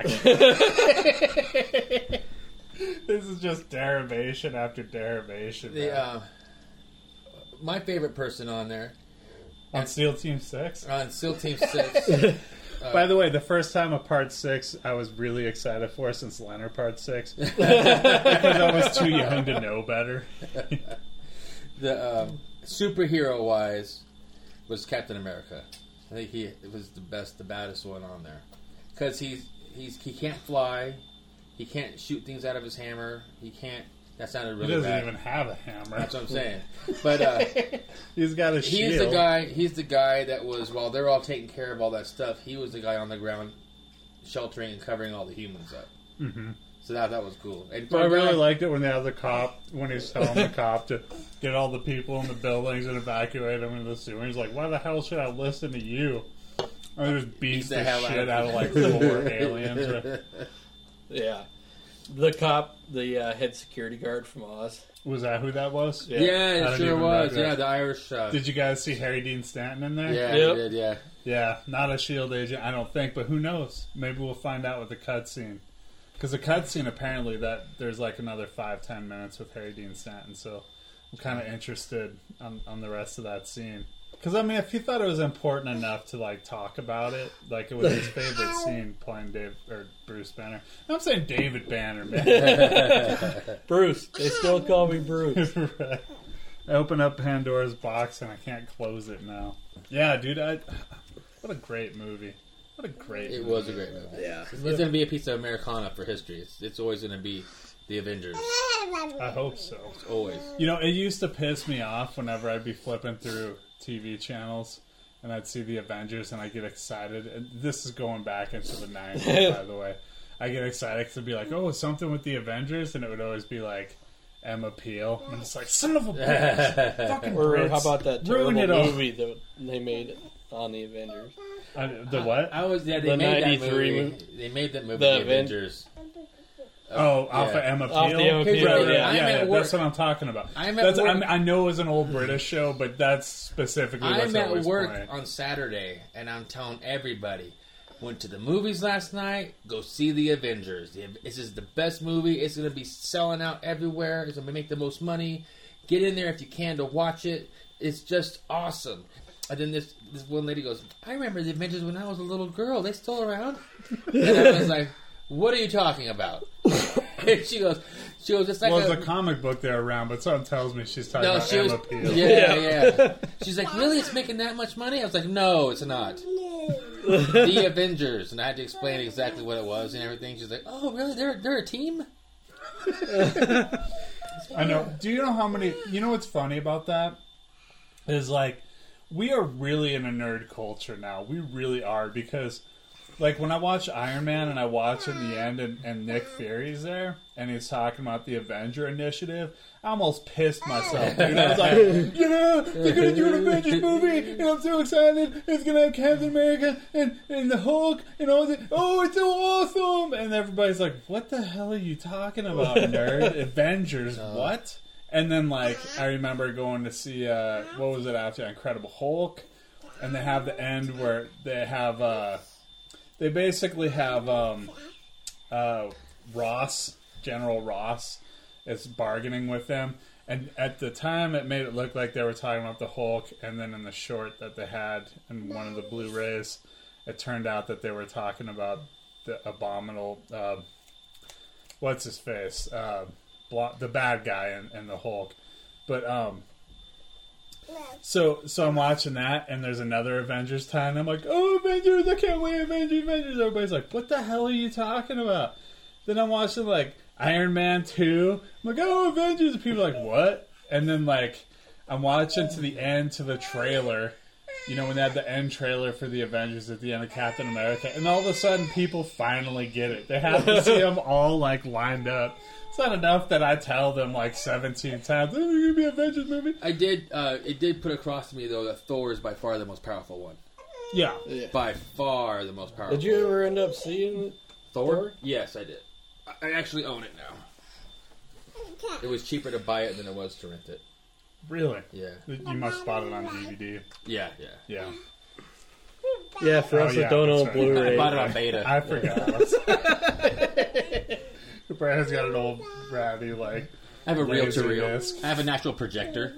Speaker 1: This is just derivation after derivation.
Speaker 4: The
Speaker 1: man.
Speaker 4: uh, my favorite person on there
Speaker 1: On SEAL Team six?
Speaker 4: on SEAL Team Six. uh,
Speaker 1: By the way, the first time of Part six I was really excited for since Leonard Part six. Because I was too young to know better.
Speaker 4: the um, superhero wise was Captain America. I think he it was the best, the baddest one on there because he's he's he can't fly, he can't shoot things out of his hammer, he can't. That sounded
Speaker 1: He
Speaker 4: really
Speaker 1: doesn't
Speaker 4: bad.
Speaker 1: even have a hammer.
Speaker 4: That's what I'm saying. But uh,
Speaker 1: He's got a shield.
Speaker 4: he's the guy. He's the guy that was while they're all taking care of all that stuff. He was the guy on the ground, sheltering and covering all the humans up.
Speaker 1: Mm-hmm.
Speaker 4: So that that was cool. And
Speaker 1: But I
Speaker 4: for a
Speaker 1: really
Speaker 4: guy-
Speaker 1: liked it when they have the cop, when he's telling the cop to get all the people in the buildings and evacuate them into the sewer. He's like, why the hell should I listen to you? I just beats
Speaker 4: the
Speaker 1: the,
Speaker 4: hell
Speaker 1: shit
Speaker 4: out
Speaker 1: out
Speaker 4: of
Speaker 1: of like four aliens. Right?
Speaker 5: Yeah. The cop, the uh, head security guard from Oz.
Speaker 1: Was that who that was?
Speaker 5: Yeah.
Speaker 4: Yeah,
Speaker 1: I
Speaker 4: it
Speaker 1: don't
Speaker 4: sure
Speaker 1: even
Speaker 4: was.
Speaker 1: know that.
Speaker 4: Yeah, the Irish. Uh,
Speaker 1: Did you guys see Harry Dean Stanton in there?
Speaker 4: yeah,
Speaker 5: Yep.
Speaker 4: he did. Yeah.
Speaker 1: Yeah, not a SHIELD agent, I don't think, but who knows? Maybe we'll find out with the cutscene. Because the cutscene, apparently, that there's like another five, ten minutes with Harry Dean Stanton, so kind of interested on, on the rest of that scene. Because, I mean, if he thought it was important enough to, like, talk about it, like, it was his favorite scene playing Dave, or Bruce Banner. I'm saying David Banner, man.
Speaker 5: Bruce. They still call me Bruce.
Speaker 1: Right. I open up Pandora's box and I can't close it now. Yeah, dude, I, what a great movie. What a great
Speaker 4: It
Speaker 1: movie.
Speaker 4: was a great movie.
Speaker 3: Yeah.
Speaker 4: It's going to be a piece of Americana for history. It's, it's always going to be the Avengers.
Speaker 1: I hope so.
Speaker 4: It's always.
Speaker 1: You know, it used to piss me off whenever I'd be flipping through T V channels and I'd see the Avengers and I get excited. And this is going back into the nineties, by the way. I get excited to be like, oh, something with the Avengers, and it would always be like Emma Peel. And it's like, son of a bitch. Fucking
Speaker 5: Or
Speaker 1: Brits.
Speaker 5: how about that
Speaker 1: Ruin
Speaker 5: terrible
Speaker 1: it all.
Speaker 5: movie that they made on the Avengers?
Speaker 1: I, the what?
Speaker 4: I was yeah. They
Speaker 5: The
Speaker 4: made that
Speaker 5: ninety-three
Speaker 4: movie.
Speaker 5: movie.
Speaker 4: They made that movie.
Speaker 5: The
Speaker 4: The,
Speaker 5: Aven-
Speaker 4: Avengers.
Speaker 1: Oh, off
Speaker 4: yeah.
Speaker 1: of Emma Peel?
Speaker 5: Off the Emma Peel,
Speaker 1: Right, right,
Speaker 5: yeah.
Speaker 1: yeah, yeah,
Speaker 4: I'm at
Speaker 1: that's
Speaker 4: work.
Speaker 1: what I'm talking about.
Speaker 4: I'm at
Speaker 1: that's,
Speaker 4: work.
Speaker 1: I'm, I know it was an old British show, but that's specifically what's
Speaker 4: I'm at
Speaker 1: always
Speaker 4: work
Speaker 1: playing.
Speaker 4: on Saturday, and I'm telling everybody, went to the movies last night, go see The Avengers. The- This is the best movie. It's going to be selling out everywhere. It's going to make the most money. Get in there if you can to watch it. It's just awesome. And then this this one lady goes, I remember The Avengers when I was a little girl. They still around? And I was like, what are you talking about? And she goes, she goes, it's like
Speaker 1: Well,
Speaker 4: a...
Speaker 1: there's a comic book there around, but something tells me she's talking
Speaker 4: No,
Speaker 1: about
Speaker 4: she was.
Speaker 1: Emma Peel.
Speaker 4: Yeah, yeah. She's like, really? It's making that much money? I was like, no, it's not. The Avengers, and I had to explain exactly what it was and everything. She's like, oh, really? They're they're a team?
Speaker 1: I know. Do you know how many... You know what's funny about that? Is like, we are really in a nerd culture now. We really are, because... Like, when I watch Iron Man and I watch in the end and, and Nick Fury's there and he's talking about the Avenger Initiative, I almost pissed myself, dude. I was like, yeah, they're going to do an Avengers movie and I'm so excited. It's going to have Captain America and, and the Hulk and all that. Oh, it's so awesome. And everybody's like, what the hell are you talking about, nerd? Avengers, what? And then, like, I remember going to see, uh, what was it after? Incredible Hulk. And they have the end where they have... Uh, They basically have um, uh, Ross, General Ross, is bargaining with them. And at the time, it made it look like they were talking about the Hulk. And then in the short that they had in one of the Blu-rays, it turned out that they were talking about the abominable... Uh, what's his face? Uh, blo- the bad guy in, in the Hulk. But... um. So, so I'm watching that, and there's another Avengers tie, and I'm like, oh, Avengers, I can't wait, Avengers, Avengers. Everybody's like, what the hell are you talking about? Then I'm watching, like, Iron Man two. I'm like, oh, Avengers. And people are like, what? And then, like, I'm watching to the end, to the trailer. You know, when they had the end trailer for the Avengers at the end of Captain America. And all of a sudden, people finally get it. They have to see them all, like, lined up. It's not enough that I tell them, like, seventeen times, oh, there's going to be an Avengers movie.
Speaker 4: I did, uh, it did put across to me, though, that Thor is by far the most powerful one.
Speaker 1: Yeah.
Speaker 5: Yeah.
Speaker 4: By far the most powerful.
Speaker 5: Did you ever end up seeing
Speaker 4: Thor? Yes, I did. I I actually own it now. It was cheaper to buy it than it was to rent it.
Speaker 1: Really?
Speaker 4: Yeah.
Speaker 1: You must spot it on D V D.
Speaker 4: Yeah, yeah.
Speaker 1: Yeah.
Speaker 5: Yeah, for
Speaker 1: Oh,
Speaker 5: us
Speaker 1: yeah,
Speaker 5: that don't
Speaker 1: that's
Speaker 5: own
Speaker 1: right.
Speaker 5: Blu-ray.
Speaker 4: I bought it on beta.
Speaker 1: I forgot. Brandon's got an old ratty, like,
Speaker 4: I have a reel to reel.
Speaker 1: Laserdisc.
Speaker 4: I have an actual projector.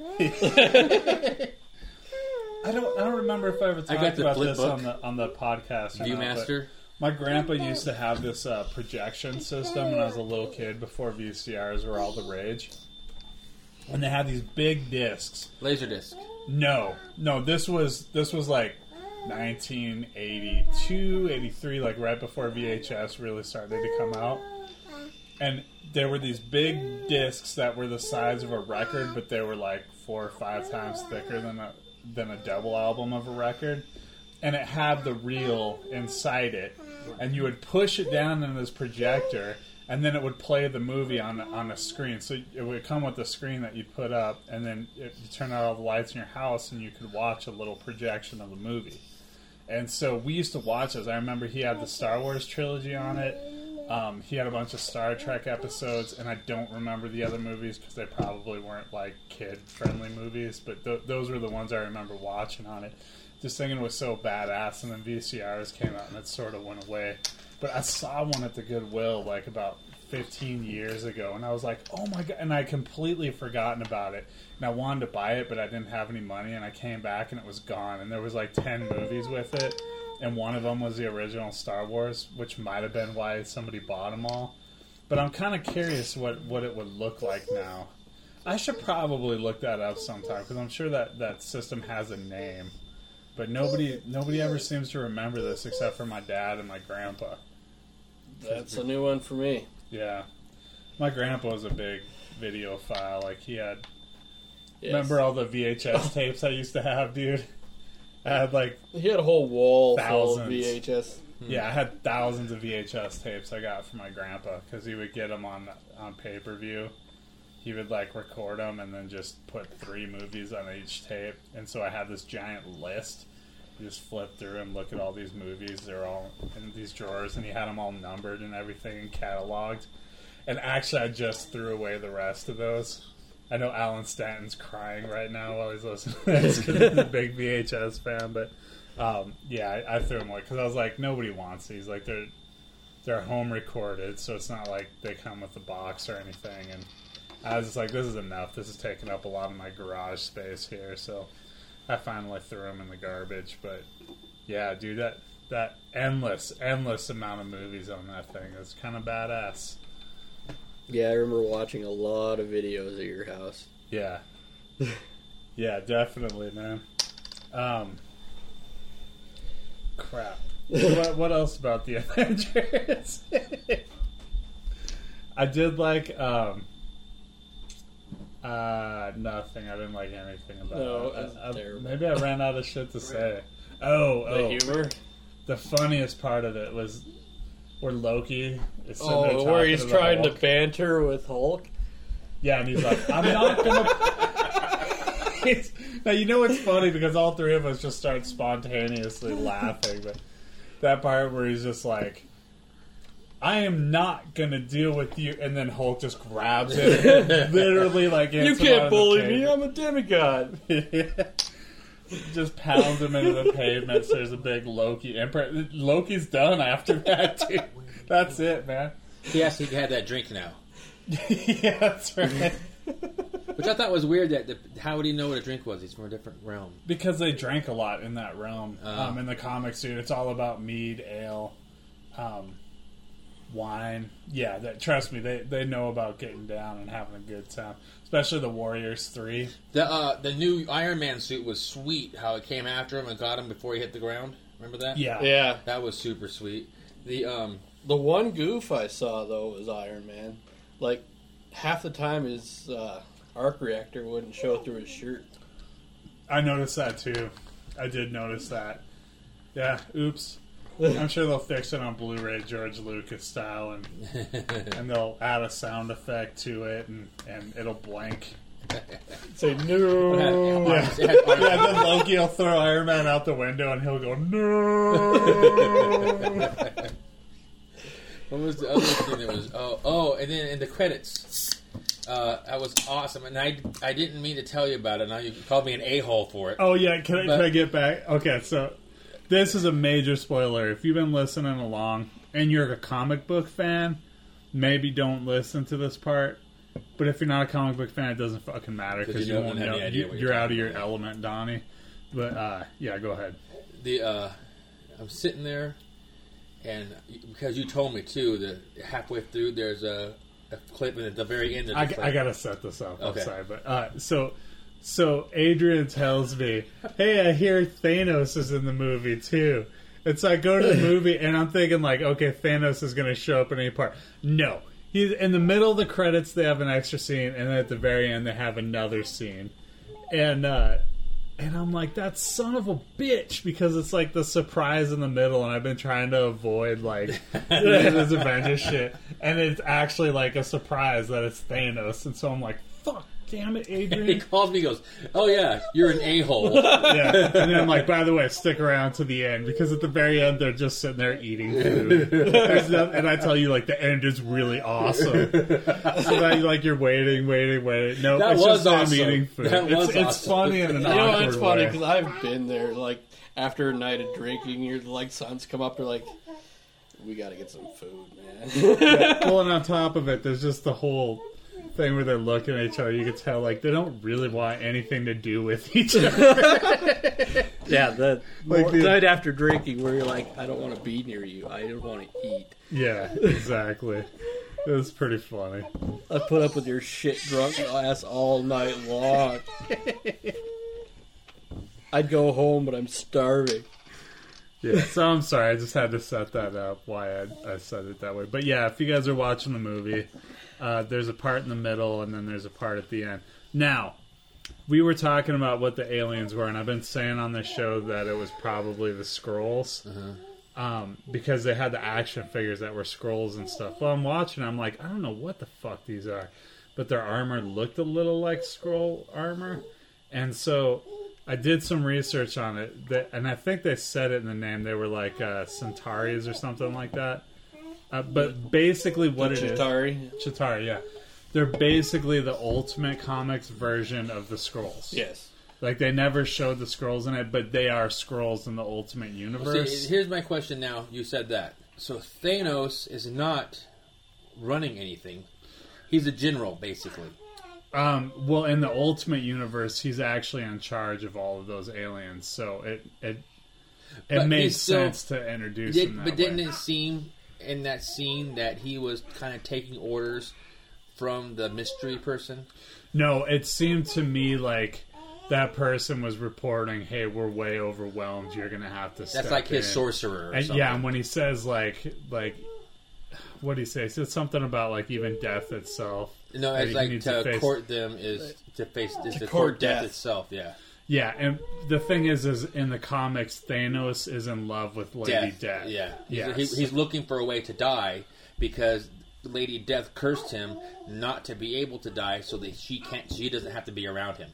Speaker 1: I don't I don't remember if I ever
Speaker 4: I
Speaker 1: talked
Speaker 4: got the
Speaker 1: about
Speaker 4: flip
Speaker 1: this
Speaker 4: book.
Speaker 1: on the on the podcast or not, but
Speaker 4: Viewmaster.
Speaker 1: my grandpa used to have this uh, projection system when I was a little kid before V C Rs were all the rage. And they had these big discs.
Speaker 4: Laserdisc.
Speaker 1: No, no, this was this was like nineteen eighty-two, eighty-three, like right before V H S really started to come out. And there were these big discs that were the size of a record, but they were like four or five times thicker than a than a double album of a record. And it had the reel inside it, and you would push it down in this projector, and then it would play the movie on on a screen. So it would come with the screen that you put up, and then it, you turn out all the lights in your house, and you could watch a little projection of the movie. And so we used to watch those. I remember he had the Star Wars trilogy on it. Um, he had a bunch of Star Trek episodes, and I don't remember the other movies because they probably weren't like kid-friendly movies. But th- those were the ones I remember watching on it. Just thinking it was so badass, and then V C Rs came out, and it sort of went away. But I saw one at the Goodwill like about fifteen years ago, and I was like, oh my god, and I completely forgotten about it. And I wanted to buy it, but I didn't have any money, and I came back and it was gone. And there was like ten movies with it, and one of them was the original Star Wars, which might have been why somebody bought them all. But I'm kind of curious what, what it would look like now. I should probably look that up sometime, because I'm sure that that system has a name. But nobody nobody ever seems to remember this except for my dad and my grandpa.
Speaker 5: That's a new one for me.
Speaker 1: Yeah. My grandpa was a big videophile. Like, he had...
Speaker 5: Yes.
Speaker 1: Remember all the V H S tapes I used to have, dude? I had, like...
Speaker 5: He had a whole wall
Speaker 1: Thousands.
Speaker 5: full of V H S.
Speaker 1: Yeah, I had thousands of V H S tapes I got from my grandpa, because he would get them on, on pay-per-view. He would, like, record them and then just put three movies on each tape. And so I had this giant list. You just flip through and look at all these movies. They're all in these drawers, and he had them all numbered and everything and cataloged. And actually, I just threw away the rest of those. I know Alan Stanton's crying right now while he's listening to this because he's a big V H S fan. But um, yeah, I, I threw them away because I was like, nobody wants these. Like, they're they're home recorded, so it's not like they come with a box or anything. And I was just like, this is enough. This is taking up a lot of my garage space here. So I finally threw them in the garbage. But yeah, dude, that that endless, endless amount of movies on that thing is kind of badass.
Speaker 3: Yeah, I remember watching a lot of videos at your house.
Speaker 1: Yeah. Yeah, definitely, man. Um, crap. what, what else about the Avengers? I did like, um, uh, nothing. I didn't like anything about
Speaker 5: No,
Speaker 1: it.
Speaker 5: that's
Speaker 1: I, I,
Speaker 5: terrible.
Speaker 1: maybe I ran out of shit to say. Oh,
Speaker 5: The
Speaker 1: oh.
Speaker 5: humor.
Speaker 1: The funniest part of it was where Loki is sitting there
Speaker 5: Oh, where
Speaker 1: talking
Speaker 5: he's
Speaker 1: to the
Speaker 5: trying to
Speaker 1: Hulk.
Speaker 5: banter with Hulk.
Speaker 1: Yeah, and he's like, I'm not gonna. He's- now you know it's funny because all three of us just start spontaneously laughing, but that part where he's just like, I am not gonna deal with you, and then Hulk just grabs it, literally like
Speaker 5: You
Speaker 1: hits him out
Speaker 5: can't
Speaker 1: of the
Speaker 5: bully me.
Speaker 1: pavement.
Speaker 5: I'm a demigod.
Speaker 1: Just pounds him into the pavement. So there's a big Loki imprint. Loki's done after that, dude. That's it, man.
Speaker 4: He actually had that drink now.
Speaker 1: Yeah, that's right.
Speaker 4: Which I thought was weird. That the, how would he know what a drink was? He's from a different realm.
Speaker 1: Because they drank a lot in that realm.
Speaker 4: Oh.
Speaker 1: Um, in the comics, dude, it's all about mead, ale, um, wine. Yeah, that, trust me, they, they know about getting down and having a good time. Especially the Warriors three.
Speaker 4: The uh, the new Iron Man suit was sweet. How it came after him and got him before he hit the ground. Remember that?
Speaker 1: Yeah.
Speaker 5: Yeah.
Speaker 4: That was super sweet. The um,
Speaker 5: The one goof I saw, though, was Iron Man. Like, half the time his uh, arc reactor wouldn't show through his shirt.
Speaker 1: I noticed that too. I did notice that. Yeah, oops. I'm sure they'll fix it on Blu-ray George Lucas style, and and they'll add a sound effect to it, and, and it'll blank.
Speaker 5: Say, no.
Speaker 1: Yeah. Yeah, then Loki will throw Iron Man out the window, and he'll go, no!
Speaker 4: what was the other thing that was? Oh, oh, and then in the credits, uh, that was awesome. And I, I didn't mean to tell you about it. Now you called me an a-hole for it.
Speaker 1: Oh, yeah, can I,
Speaker 4: But-
Speaker 1: can I get back? Okay, so this is a major spoiler. If you've been listening along, and you're a comic book fan, maybe don't listen to this part. But if you're not a comic book fan, it doesn't fucking matter because
Speaker 4: you
Speaker 1: you,
Speaker 4: don't
Speaker 1: won't
Speaker 4: have
Speaker 1: know.
Speaker 4: any idea
Speaker 1: You,
Speaker 4: what
Speaker 1: you're
Speaker 4: you're
Speaker 1: out of
Speaker 4: talking
Speaker 1: your
Speaker 4: about.
Speaker 1: element, Donnie. But uh, yeah, go ahead.
Speaker 4: The uh, I'm sitting there, and because you told me too, that halfway through there's a, a clip, and at the very end,
Speaker 1: I,
Speaker 4: there's
Speaker 1: I gotta set this up. I'm
Speaker 4: Okay.
Speaker 1: sorry, but uh, so so Adrian tells me, "Hey, I hear Thanos is in the movie too." And so I go to the movie, and I'm thinking like, okay, Thanos is gonna show up in any part. No. He's in the middle of the credits. They have an extra scene, and then at the very end, they have another scene, and uh, and I'm like, that son of a bitch, because it's like the surprise in the middle, and I've been trying to avoid like this Avengers shit, and it's actually like a surprise that it's Thanos, and so I'm like, fuck, damn it,
Speaker 4: he
Speaker 1: Adrian.
Speaker 4: calls me, he goes, "Oh yeah, you're an a-hole."
Speaker 1: Yeah, and then I'm like, by the way, stick around to the end, because at the very end they're just sitting there eating food. There's no, and I tell you, like, the end is really awesome. So that like you're waiting, waiting, waiting. No,
Speaker 4: That
Speaker 1: it's
Speaker 4: was
Speaker 1: just them
Speaker 4: awesome.
Speaker 1: eating food.
Speaker 4: That
Speaker 1: it's,
Speaker 4: was
Speaker 1: it's
Speaker 4: awesome.
Speaker 1: funny in an
Speaker 5: You know,
Speaker 1: awkward
Speaker 5: it's funny
Speaker 1: way.
Speaker 5: because I've been there. Like, after a night of drinking, your like sons come up, they're like, we got to get some food, man.
Speaker 1: Well, and on top of it, there's just the whole thing where they're looking at each other. You can tell, like, they don't really want anything to do with each other.
Speaker 3: Yeah, the
Speaker 1: Like
Speaker 3: more-
Speaker 1: the-
Speaker 3: night after drinking where you're like, I don't want to be near you. I don't want to eat.
Speaker 1: Yeah, exactly. It was pretty funny.
Speaker 3: I put up with your shit drunk ass all night long. I'd go home, but I'm starving.
Speaker 1: Yeah, so I'm sorry. I just had to set that up, why I, I said it that way. But yeah, if you guys are watching the movie, uh, there's a part in the middle, and then there's a part at the end. Now, we were talking about what the aliens were, and I've been saying on this show that it was probably the Skrulls.
Speaker 4: Uh-huh.
Speaker 1: Um, because they had the action figures that were Skrulls and stuff. Well, I'm watching, I'm like, I don't know what the fuck these are. But their armor looked a little like Skrull armor. And so I did some research on it. That, and I think they said it in the name. They were like uh, Centauris or something like that. Uh, but basically what it is...
Speaker 5: Chitauri.
Speaker 1: Chitauri, yeah. They're basically the Ultimate Comics version of the Skrulls.
Speaker 5: Yes.
Speaker 1: Like, they never showed the Skrulls in it, but they are Skrulls in the Ultimate Universe.
Speaker 4: See, here's my question now. You said that. So Thanos is not running anything. He's a general, basically.
Speaker 1: Um, well, in the Ultimate Universe, he's actually in charge of all of those aliens, so it it it
Speaker 4: But
Speaker 1: made
Speaker 4: he's still-
Speaker 1: sense to introduce
Speaker 4: Did,
Speaker 1: him that
Speaker 4: but didn't
Speaker 1: way.
Speaker 4: it seem in that scene that he was kind of taking orders from the mystery person?
Speaker 1: No, it seemed to me like that person was reporting, "Hey, we're way overwhelmed. You're gonna have to." Step
Speaker 4: That's like his
Speaker 1: in."
Speaker 4: sorcerer or
Speaker 1: And,
Speaker 4: something.
Speaker 1: yeah, and when he says like like, what did he say? He said something about like even death itself.
Speaker 4: No,
Speaker 1: that
Speaker 4: it's
Speaker 1: he
Speaker 4: like
Speaker 1: needs
Speaker 4: to,
Speaker 1: face-
Speaker 4: court them is to face is to,
Speaker 5: court
Speaker 4: court death,
Speaker 5: death.
Speaker 4: itself. Yeah,
Speaker 1: Yeah, and the thing is, is in the comics, Thanos is in love with Lady
Speaker 4: death.
Speaker 1: Death.
Speaker 4: Yeah, he's,
Speaker 1: Yes.
Speaker 4: he, he's looking for a way to die because Lady Death cursed him not to be able to die, so that she can't. She doesn't have to be around him.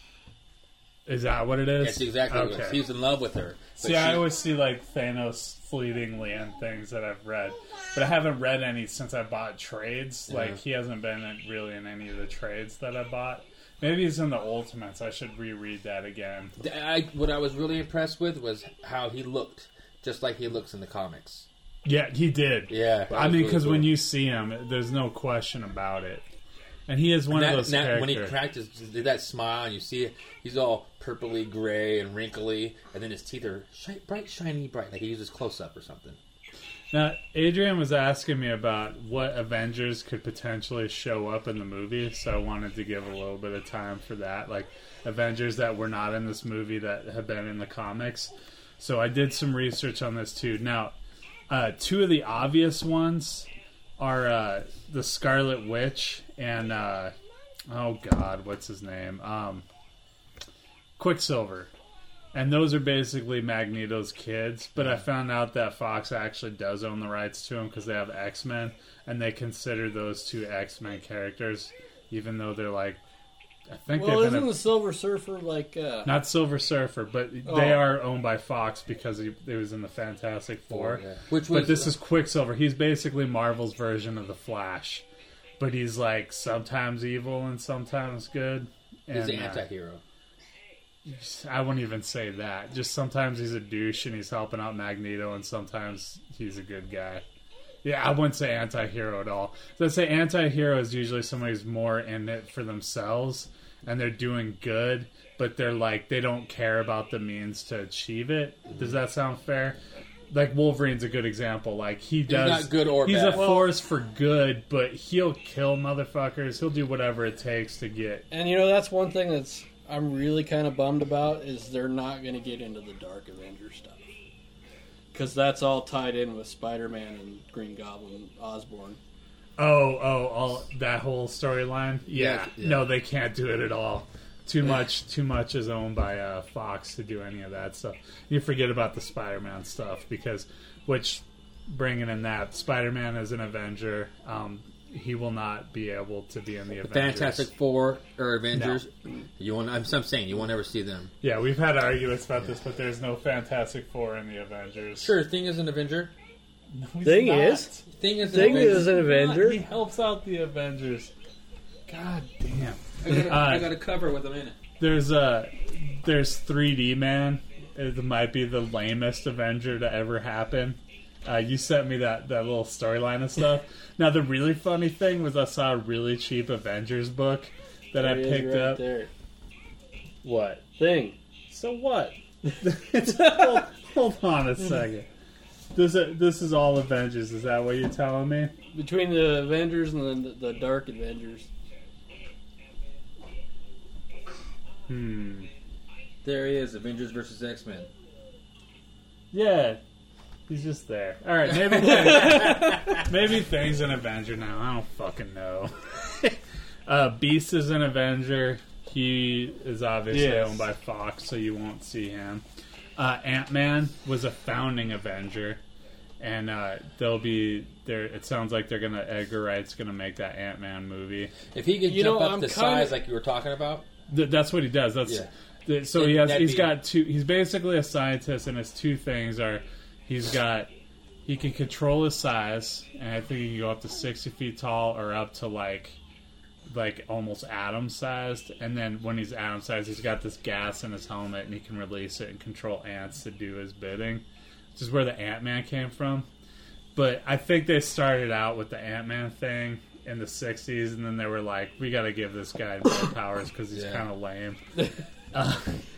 Speaker 1: Is that what it is?
Speaker 4: That's exactly what it is.
Speaker 1: Okay.
Speaker 4: He's in love with her. but
Speaker 1: See, I
Speaker 4: she-
Speaker 1: always see like Thanos fleetingly in things that I've read, but I haven't read any since I bought trades. Like he hasn't been in, really in any of the trades that I bought. Maybe he's in the Ultimates. I should reread that again.
Speaker 4: I, what I was really impressed with was how he looked, just like he looks in the comics.
Speaker 1: Yeah, he did.
Speaker 4: Yeah, that
Speaker 1: I
Speaker 4: was
Speaker 1: mean,
Speaker 4: really
Speaker 1: because
Speaker 4: cool.
Speaker 1: when you see him, there's no question about it. And he is one
Speaker 4: that,
Speaker 1: of those
Speaker 4: that,
Speaker 1: characters.
Speaker 4: when he cracked his, did that smile, and you see it, he's all purpley gray and wrinkly, and then his teeth are shi- bright, shiny, bright, like he uses close up or something.
Speaker 1: Now, Adrian was asking me about what Avengers could potentially show up in the movie, so I wanted to give a little bit of time for that. Like, Avengers that were not in this movie that have been in the comics. So I did some research on this, too. Now, uh, two of the obvious ones are uh, the Scarlet Witch and, uh, oh, God, what's his name? Um, Quicksilver. And those are basically Magneto's kids, but I found out that Fox actually does own the rights to them because they have X-Men, and they consider those two X-Men characters, even though they're like, I think
Speaker 5: Well,
Speaker 1: they've
Speaker 5: isn't
Speaker 1: been a,
Speaker 5: the Silver Surfer like? Uh,
Speaker 1: not Silver Surfer, but
Speaker 5: Oh.
Speaker 1: they are owned by Fox because he, he was in the Fantastic Four.
Speaker 4: Yeah. Which was
Speaker 1: But this is Quicksilver. He's basically Marvel's version of the Flash, but he's like sometimes evil and sometimes good. And,
Speaker 4: he's an
Speaker 1: uh,
Speaker 4: anti-hero.
Speaker 1: I wouldn't even say that. Just sometimes he's a douche and he's helping out Magneto, and sometimes he's a good guy. Yeah, I wouldn't say anti-hero at all. So I'd say anti-hero is usually somebody who's more in it for themselves, and they're doing good, but they're like, they don't care about the means to achieve it. Does that sound fair? Like, Wolverine's a good example. Like, he does...
Speaker 4: not good or
Speaker 1: He's
Speaker 4: bad.
Speaker 1: a force for good, but he'll kill motherfuckers. He'll do whatever it takes to get...
Speaker 5: and you know that's one thing that's I'm really kind of bummed about is they're not going to get into the Dark Avenger stuff because that's all tied in with Spider-Man and Green Goblin, Osborn.
Speaker 1: Oh, oh, all that whole storyline. Yeah.
Speaker 4: Yeah, yeah.
Speaker 1: No, they can't do it at all. Too much, too much is owned by uh, Fox to do any of that stuff. You forget about the Spider-Man stuff because, which, bringing in that Spider-Man as an Avenger, um, he will not be able to be in the Avengers.
Speaker 4: Fantastic Four or Avengers. You want? I'm, I'm saying you won't ever see them.
Speaker 1: Yeah, we've had arguments about this, but there's no Fantastic Four in the Avengers.
Speaker 4: Sure, Thing is an Avenger.
Speaker 1: No, he's
Speaker 3: Thing
Speaker 1: not.
Speaker 3: is-
Speaker 4: Thing is an
Speaker 3: Thing
Speaker 4: Avenger.
Speaker 3: is an Avenger.
Speaker 1: He helps out the Avengers. God damn.
Speaker 4: I got, a,
Speaker 1: Uh,
Speaker 4: I got a cover with them in it.
Speaker 1: There's a there's three D Man. It might be the lamest Avenger to ever happen. Uh, you sent me that, that little storyline and stuff. Now, the really funny thing was I saw a really cheap Avengers book that
Speaker 5: There
Speaker 1: I
Speaker 5: he is
Speaker 1: picked
Speaker 5: right
Speaker 1: up.
Speaker 5: there.
Speaker 1: What?
Speaker 5: Thing.
Speaker 1: So what? It's, hold, hold on a second. This, this is all Avengers. Is that what you're telling me?
Speaker 5: Between the Avengers and the, the Dark Avengers.
Speaker 1: Hmm.
Speaker 6: There he is, Avengers versus X-Men.
Speaker 1: Yeah. He's just there. All right, maybe Thing, maybe Thing's an Avenger now. I don't fucking know. uh, Beast is an Avenger. He is obviously
Speaker 5: Yes.
Speaker 1: owned by Fox, so you won't see him. Uh, Ant-Man was a founding Avenger, and uh, they'll be there. It sounds like they're gonna Edgar Wright's gonna make that Ant-Man movie.
Speaker 4: If he could
Speaker 5: You
Speaker 4: jump
Speaker 5: know,
Speaker 4: up
Speaker 5: I'm
Speaker 4: the
Speaker 5: kinda-
Speaker 4: size like you were talking about,
Speaker 1: Th- that's what he does. That's
Speaker 4: Yeah.
Speaker 1: th- so
Speaker 4: It-
Speaker 1: he has.
Speaker 4: that'd
Speaker 1: He's
Speaker 4: be-
Speaker 1: got two. He's basically a scientist, and his two things are he's got he can control his size, and I think he can go up to sixty feet tall or up to like like almost atom sized. And then when he's atom sized, he's got this gas in his helmet, and he can release it and control ants to do his bidding, which is where the Ant-Man came from. But I think they started out with the Ant-Man thing in the sixties, and then they were like, we got to give this guy more powers because he's
Speaker 4: Yeah.
Speaker 1: kind of lame. uh,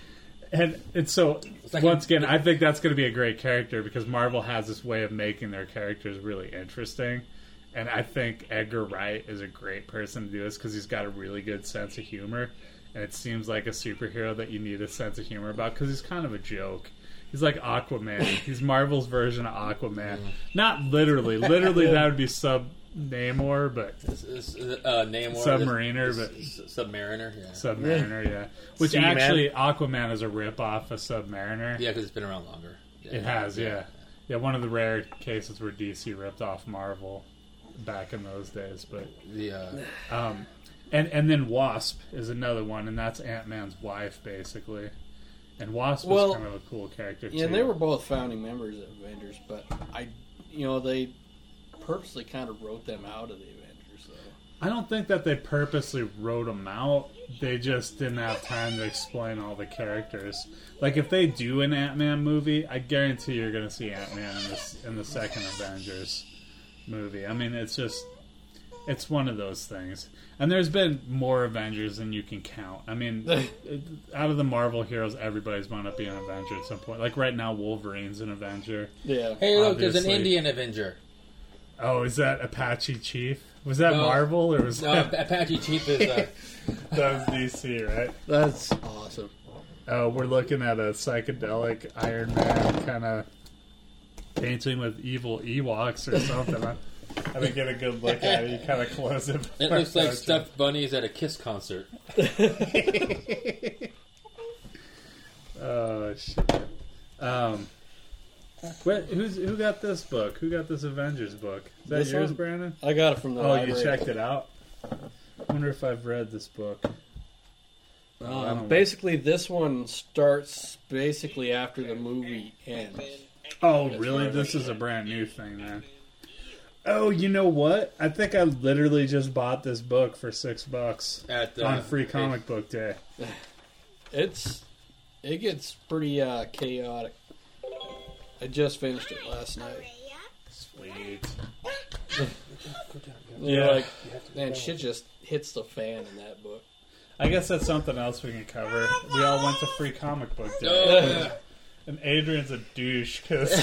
Speaker 1: and and so,
Speaker 4: like
Speaker 1: once
Speaker 4: a-
Speaker 1: again, I think that's going to be a great character because Marvel has this way of making their characters really interesting. And I think Edgar Wright is a great person to do this because he's got a really good sense of humor. And it seems like a superhero that you need a sense of humor about because he's kind of a joke. He's like Aquaman. He's Marvel's version of Aquaman. Not literally. Literally, that would be Sub Namor, but
Speaker 4: This is, uh, Namor,
Speaker 1: Submariner,
Speaker 4: this-
Speaker 1: but-
Speaker 4: this- Submariner, yeah,
Speaker 1: Submariner, yeah. Which
Speaker 5: Seaman.
Speaker 1: actually, Aquaman is a rip-off of Submariner.
Speaker 4: yeah, because it's been around longer. Yeah.
Speaker 1: It has, yeah. Yeah, one of the rare cases where D C ripped off Marvel back in those days. But
Speaker 4: The uh,
Speaker 1: um, and and then Wasp is another one, and that's Ant-Man's wife, basically. And Wasp was
Speaker 5: Well,
Speaker 1: kind of a cool character, too.
Speaker 5: Yeah, and they were both founding members of Avengers, but I, you know, they purposely kind of wrote them out of the Avengers, though.
Speaker 1: I don't think that they purposely wrote them out. They just didn't have time to explain all the characters. Like, if they do an Ant-Man movie, I guarantee you're going to see Ant-Man in, this, in the second Avengers movie. I mean, it's just... It's one of those things. And there's been more Avengers than you can count. I mean, it, out of the Marvel heroes, everybody's wound up being an Avenger at some point. Like, right now, Wolverine's an Avenger.
Speaker 5: Yeah.
Speaker 4: hey, look, there's an
Speaker 1: Obviously.
Speaker 4: Indian Avenger.
Speaker 1: Oh, is that Apache Chief? Was that
Speaker 4: No.
Speaker 1: Marvel, or was
Speaker 4: No,
Speaker 1: that...
Speaker 4: Apache Chief is. Uh,
Speaker 1: that was D C, right?
Speaker 5: That's awesome.
Speaker 1: Oh, we're looking at a psychedelic Iron Man kind of painting with evil Ewoks or something. I, I didn't get a good look at it. You kind of close it.
Speaker 4: it looks like stuffed bunnies at a Kiss concert.
Speaker 1: Oh shit. Um, what, who's who got this book? Who got this Avengers book? Is that
Speaker 5: This
Speaker 1: yours,
Speaker 5: one?
Speaker 1: Brandon?
Speaker 5: I got it from the
Speaker 1: Oh,
Speaker 5: library.
Speaker 1: you checked it out. I wonder if I've read this book. I
Speaker 5: Um,
Speaker 1: don't-
Speaker 5: basically, this one starts basically after the movie ends.
Speaker 1: Oh,
Speaker 5: As
Speaker 1: really?
Speaker 5: far as
Speaker 1: This
Speaker 5: I
Speaker 1: is a brand new thing, man. Oh, you know what? I think I literally just bought this book for six bucks
Speaker 4: At uh,
Speaker 1: on Free Comic Book Day.
Speaker 5: It's it gets pretty uh, chaotic. I just finished it last night.
Speaker 1: Sweet.
Speaker 5: Yeah,
Speaker 1: Yeah.
Speaker 5: like man, shit just hits the fan in that book.
Speaker 1: I guess that's something else we can cover. We all went to Free Comic Book Day.
Speaker 4: Oh, yeah.
Speaker 1: And Adrian's a douche because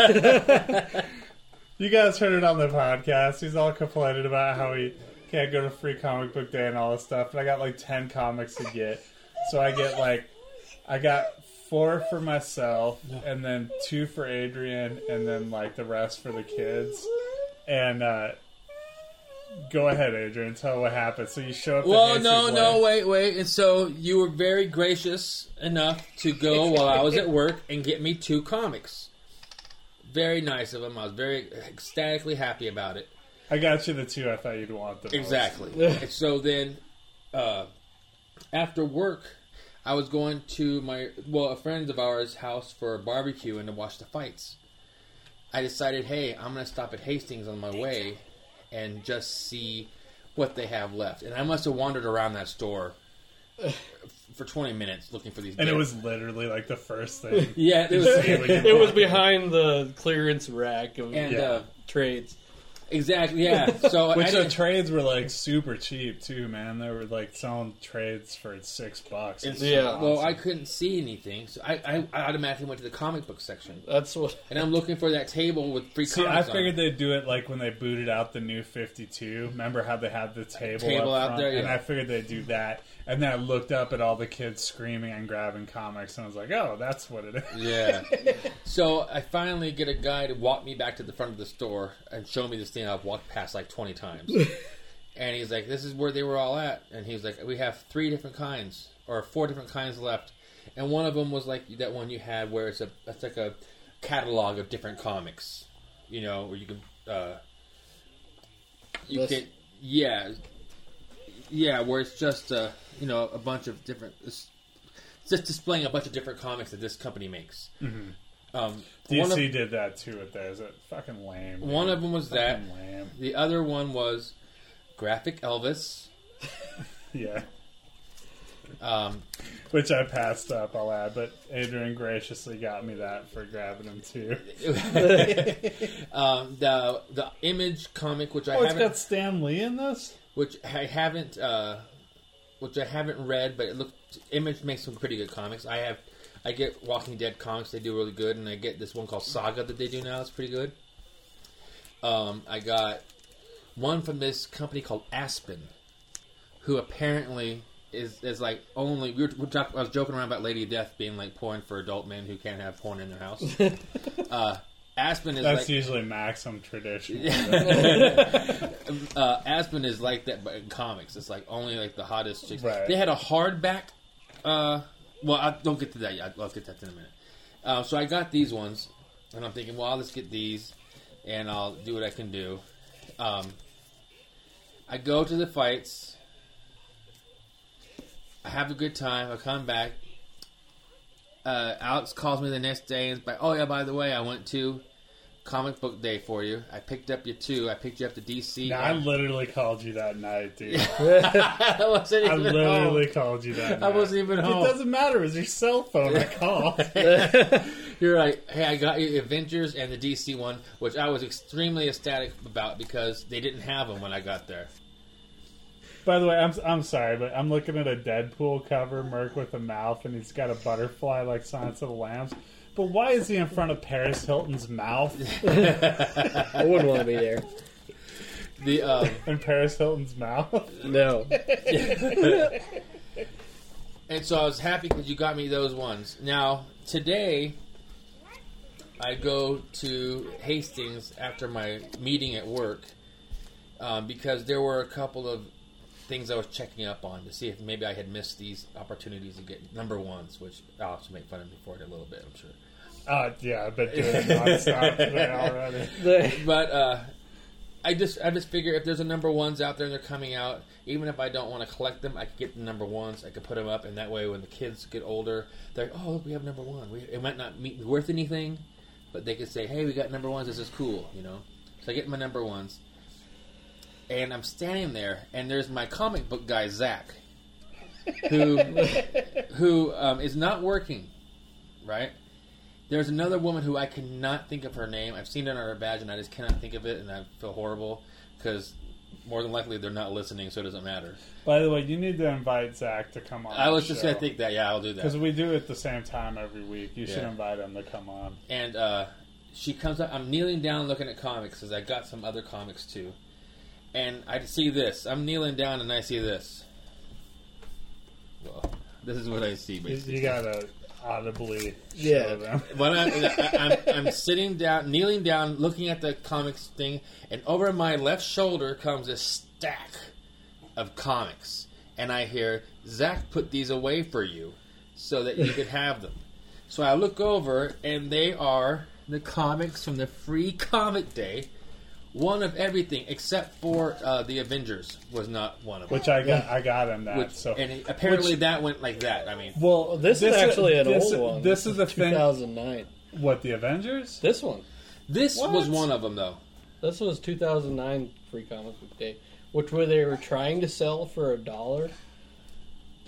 Speaker 1: you guys heard it on the podcast. He's all complaining about how he can't go to Free Comic Book Day and all this stuff. And I got like ten comics to get, so I get like I got four for myself, and then two for Adrian, and then like the rest for the kids. And uh, go ahead, Adrian. Tell what happened. So you show up.
Speaker 4: Well,
Speaker 1: at
Speaker 4: no,
Speaker 1: Macy's
Speaker 4: no,
Speaker 1: Way.
Speaker 4: wait, wait. And so you were very gracious enough to go while I was at work and get me two comics. Very nice of him. I was very ecstatically happy about it.
Speaker 1: I got you the two I thought you'd want the most.
Speaker 4: Exactly. And so then, uh, after work, I was going to my, well, a friend of ours' house for a barbecue and to watch the fights. I decided, hey, I'm going to stop at Hastings on my way and just see what they have left. And I must have wandered around that store for twenty minutes looking for these.
Speaker 1: And
Speaker 4: dead-
Speaker 1: it was literally like the first thing.
Speaker 4: yeah, it was
Speaker 5: It was behind the clearance rack of
Speaker 4: and
Speaker 1: Yeah.
Speaker 4: uh,
Speaker 5: trades.
Speaker 4: exactly yeah. So I
Speaker 1: Which the
Speaker 4: didn't-
Speaker 1: trades were like super cheap too, man. They were like selling trades for six bucks.
Speaker 4: It's-
Speaker 5: Yeah.
Speaker 4: Well, I couldn't see anything, so I, I, I automatically went to the comic book section,
Speaker 5: That's what.
Speaker 4: and I'm looking for that table with free
Speaker 1: See, I
Speaker 4: comics on
Speaker 1: figured
Speaker 4: it.
Speaker 1: they'd do it like when they booted out the new fifty-two. Remember how they had the table,
Speaker 4: Table
Speaker 1: up
Speaker 4: out
Speaker 1: front?
Speaker 4: there,
Speaker 1: And
Speaker 4: yeah.
Speaker 1: I figured they'd do that. And then I looked up at all the kids screaming and grabbing comics, and I was like, "Oh, that's what it is."
Speaker 4: Yeah. So I finally get a guy to walk me back to the front of the store and show me this thing I've walked past like twenty times. And he's like, "This is where they were all at." And he's like, "We have three different kinds, or four different kinds left." And one of them was like that one you had, where it's a it's like a catalog of different comics. You know, where you can uh, you
Speaker 5: This-
Speaker 4: can yeah yeah, where it's just uh, you know a bunch of different. It's just displaying a bunch of different comics that this company makes.
Speaker 1: Mhm.
Speaker 4: Um,
Speaker 1: D
Speaker 4: one,
Speaker 1: C
Speaker 4: of,
Speaker 1: did that too with theirs. It fucking lame.
Speaker 4: one of them was that.
Speaker 1: Fucking lame.
Speaker 4: The other one was Graphic Elvis.
Speaker 1: Yeah.
Speaker 4: Um,
Speaker 1: Which I passed up, I'll add, but Adrian graciously got me that for grabbing him too.
Speaker 4: um, the the Image comic, which I
Speaker 1: Oh, it's
Speaker 4: haven't,
Speaker 1: got Stan Lee in this?
Speaker 4: which I haven't, uh, which I haven't read, but it looked. Image makes some pretty good comics. I have, I get Walking Dead comics; they do really good, and I get this one called Saga that they do now. It's pretty good. Um, I got one from this company called Aspen, who apparently is is like only we were, we talk, I was joking around about Lady Death being like porn for adult men who can't have porn in their house. uh, Aspen is
Speaker 1: That's
Speaker 4: like
Speaker 1: usually Maxim tradition.
Speaker 4: uh, Aspen is like that, but in comics, it's like only like the hottest chicks.
Speaker 1: Right.
Speaker 4: They had a hardback. Uh, well, I don't get to that yet. I'll get that in a minute. Uh, so I got these ones, and I'm thinking, well, I'll just get these, and I'll do what I can do. Um, I go to the fights. I have a good time. I come back. Uh, Alex calls me the next day and is like, "Oh yeah, by the way, I went to Comic Book Day for you. I picked up you two. I picked you up to D C."
Speaker 1: Now, I literally called you that night, dude.
Speaker 4: I wasn't
Speaker 1: I
Speaker 4: even
Speaker 1: literally
Speaker 4: home.
Speaker 1: called you that
Speaker 4: I
Speaker 1: night.
Speaker 4: wasn't even home.
Speaker 1: It doesn't matter. It was your cell phone. I called.
Speaker 4: You're like, hey, I got you Avengers and the D C one, which I was extremely ecstatic about because they didn't have them when I got there.
Speaker 1: By the way, I'm I'm sorry, but I'm looking at a Deadpool cover, Merc with a mouth, and he's got a butterfly like Silence of the Lambs. But why is he in front of Paris Hilton's mouth?
Speaker 3: I wouldn't want to be there.
Speaker 4: The um,
Speaker 1: In Paris Hilton's mouth?
Speaker 3: No.
Speaker 4: and so I was happy because you got me those ones. Now today, I go to Hastings after my meeting at work um, because there were a couple of things I was checking up on to see if maybe I had missed these opportunities to get number ones, which Alex will make fun of me for it a little bit, I'm sure.
Speaker 1: Uh, yeah, I've been doing it nonstop today already.
Speaker 3: The-
Speaker 4: But uh, I just I just figure if there's a number ones out there and they're coming out, even if I don't want to collect them, I could get the number ones. I could put them up, and that way when the kids get older, they're like, oh, look, we have number one. We, it might not be worth anything, but they could say, hey, we got number ones. This is cool, you know. So I get my number ones, and I'm standing there, and there's my comic book guy Zach, who who um, is not working, right? There's another woman who I cannot think of her name. I've seen it on her badge, and I just cannot think of it, and I feel horrible because more than likely they're not listening, so it doesn't matter.
Speaker 1: By the way, you need to invite Zach to come on.
Speaker 4: I was
Speaker 1: the
Speaker 4: just
Speaker 1: show.
Speaker 4: going to think that. Yeah, I'll do
Speaker 1: Because
Speaker 4: that.
Speaker 1: we do it at the same time every week. You should
Speaker 4: Yeah.
Speaker 1: invite him to come on.
Speaker 4: And uh, she comes up. I'm kneeling down looking at comics because I got some other comics too. And I see this. I'm kneeling down, and I see this. Well, this is what I see,
Speaker 1: You,
Speaker 4: basically.
Speaker 1: you gotta audibly
Speaker 3: Yeah.
Speaker 1: show them.
Speaker 4: When I, I, I'm, I'm sitting down, kneeling down, looking at the comics thing, and over my left shoulder comes a stack of comics, and I hear, Zach put these away for you so that you could have them. So I look over, and they are the comics from the free comic day. One of everything except for uh, the Avengers was not one of them.
Speaker 1: Which I got. I got him that.
Speaker 4: Which-
Speaker 1: so
Speaker 4: and it- apparently
Speaker 1: which-
Speaker 4: that went like that. I mean,
Speaker 1: well,
Speaker 3: This, is actually an
Speaker 1: this,
Speaker 3: old one.
Speaker 1: This is the thing.
Speaker 3: two thousand nine.
Speaker 1: What, the Avengers?
Speaker 3: This one.
Speaker 4: this
Speaker 1: What?
Speaker 4: was one of them, though.
Speaker 3: This was two thousand nine Free Comic Book Day, which where they were trying to sell for a dollar.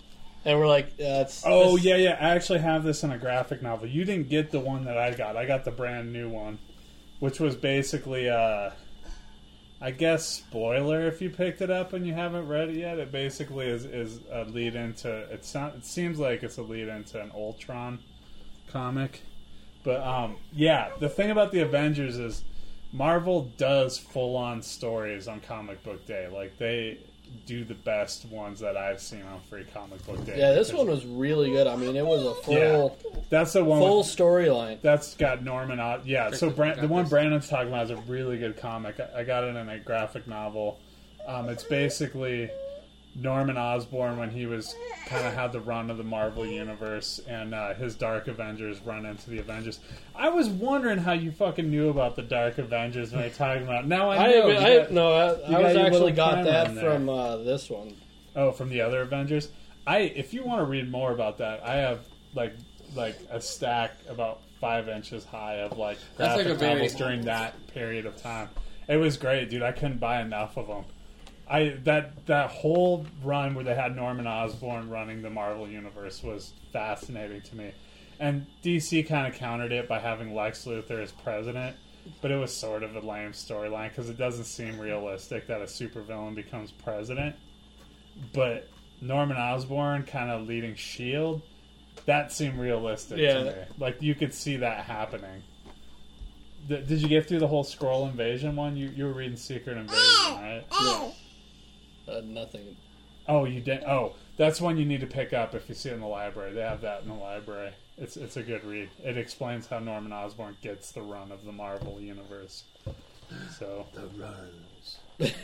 Speaker 5: And we're like, uh, it's,
Speaker 1: Oh,
Speaker 5: this-
Speaker 1: yeah, yeah. I actually have this in a graphic novel. You didn't get the one that I got. I got the brand new one, which was basically, uh, I guess, spoiler if you picked it up and you haven't read it yet. It basically is, is a lead into, it's not, it seems like it's a lead into an Ultron comic. But, um, yeah, the thing about the Avengers is Marvel does full-on stories on Comic Book Day. Like, they do the best ones that I've seen on Free Comic Book Day.
Speaker 5: Yeah, this
Speaker 1: because-
Speaker 5: one was really good. I mean, it was a full,
Speaker 1: Yeah. That's the one
Speaker 5: full
Speaker 1: with,
Speaker 5: storyline.
Speaker 1: that's got Norman out. Yeah, so
Speaker 4: Got
Speaker 1: Brand, the one
Speaker 4: this.
Speaker 1: Brandon's talking about is a really good comic. I, I got it in a graphic novel. Um, it's basically Norman Osborn when he was kind of had the run of the Marvel Universe, and uh, his Dark Avengers run into the Avengers. I was wondering how you fucking knew about the Dark Avengers when you're talking about. Now I
Speaker 5: I,
Speaker 1: know.
Speaker 5: I,
Speaker 1: You got-
Speaker 5: no, I,
Speaker 1: you
Speaker 5: I
Speaker 1: got
Speaker 5: was
Speaker 1: your
Speaker 5: actually
Speaker 1: little
Speaker 5: got
Speaker 1: camera
Speaker 5: that
Speaker 1: in there.
Speaker 5: from uh, this one.
Speaker 1: Oh, from the other Avengers. I if you want to read more about that, I have like like a stack about five inches high of like
Speaker 4: That's like
Speaker 1: graphic
Speaker 4: a very-
Speaker 1: novels during that period of time. It was great, dude. I couldn't buy enough of them. I that that whole run where they had Norman Osborn running the Marvel Universe was fascinating to me. And D C kind of countered it by having Lex Luthor as president, but it was sort of a lame storyline because it doesn't seem realistic that a supervillain becomes president. But Norman Osborn kind of leading S H I E L D, that seemed realistic
Speaker 5: Yeah.
Speaker 1: to me. Like, you could see that happening. Th- did you get through the whole Skrull Invasion one? You you were reading Secret Invasion, right?
Speaker 5: No. Uh, nothing.
Speaker 1: Oh, you did. Oh, that's one you need to pick up if you see it in the library. They have that in the library. It's it's a good read. It explains how Norman Osborn gets the run of the Marvel Universe. So,
Speaker 4: The runs.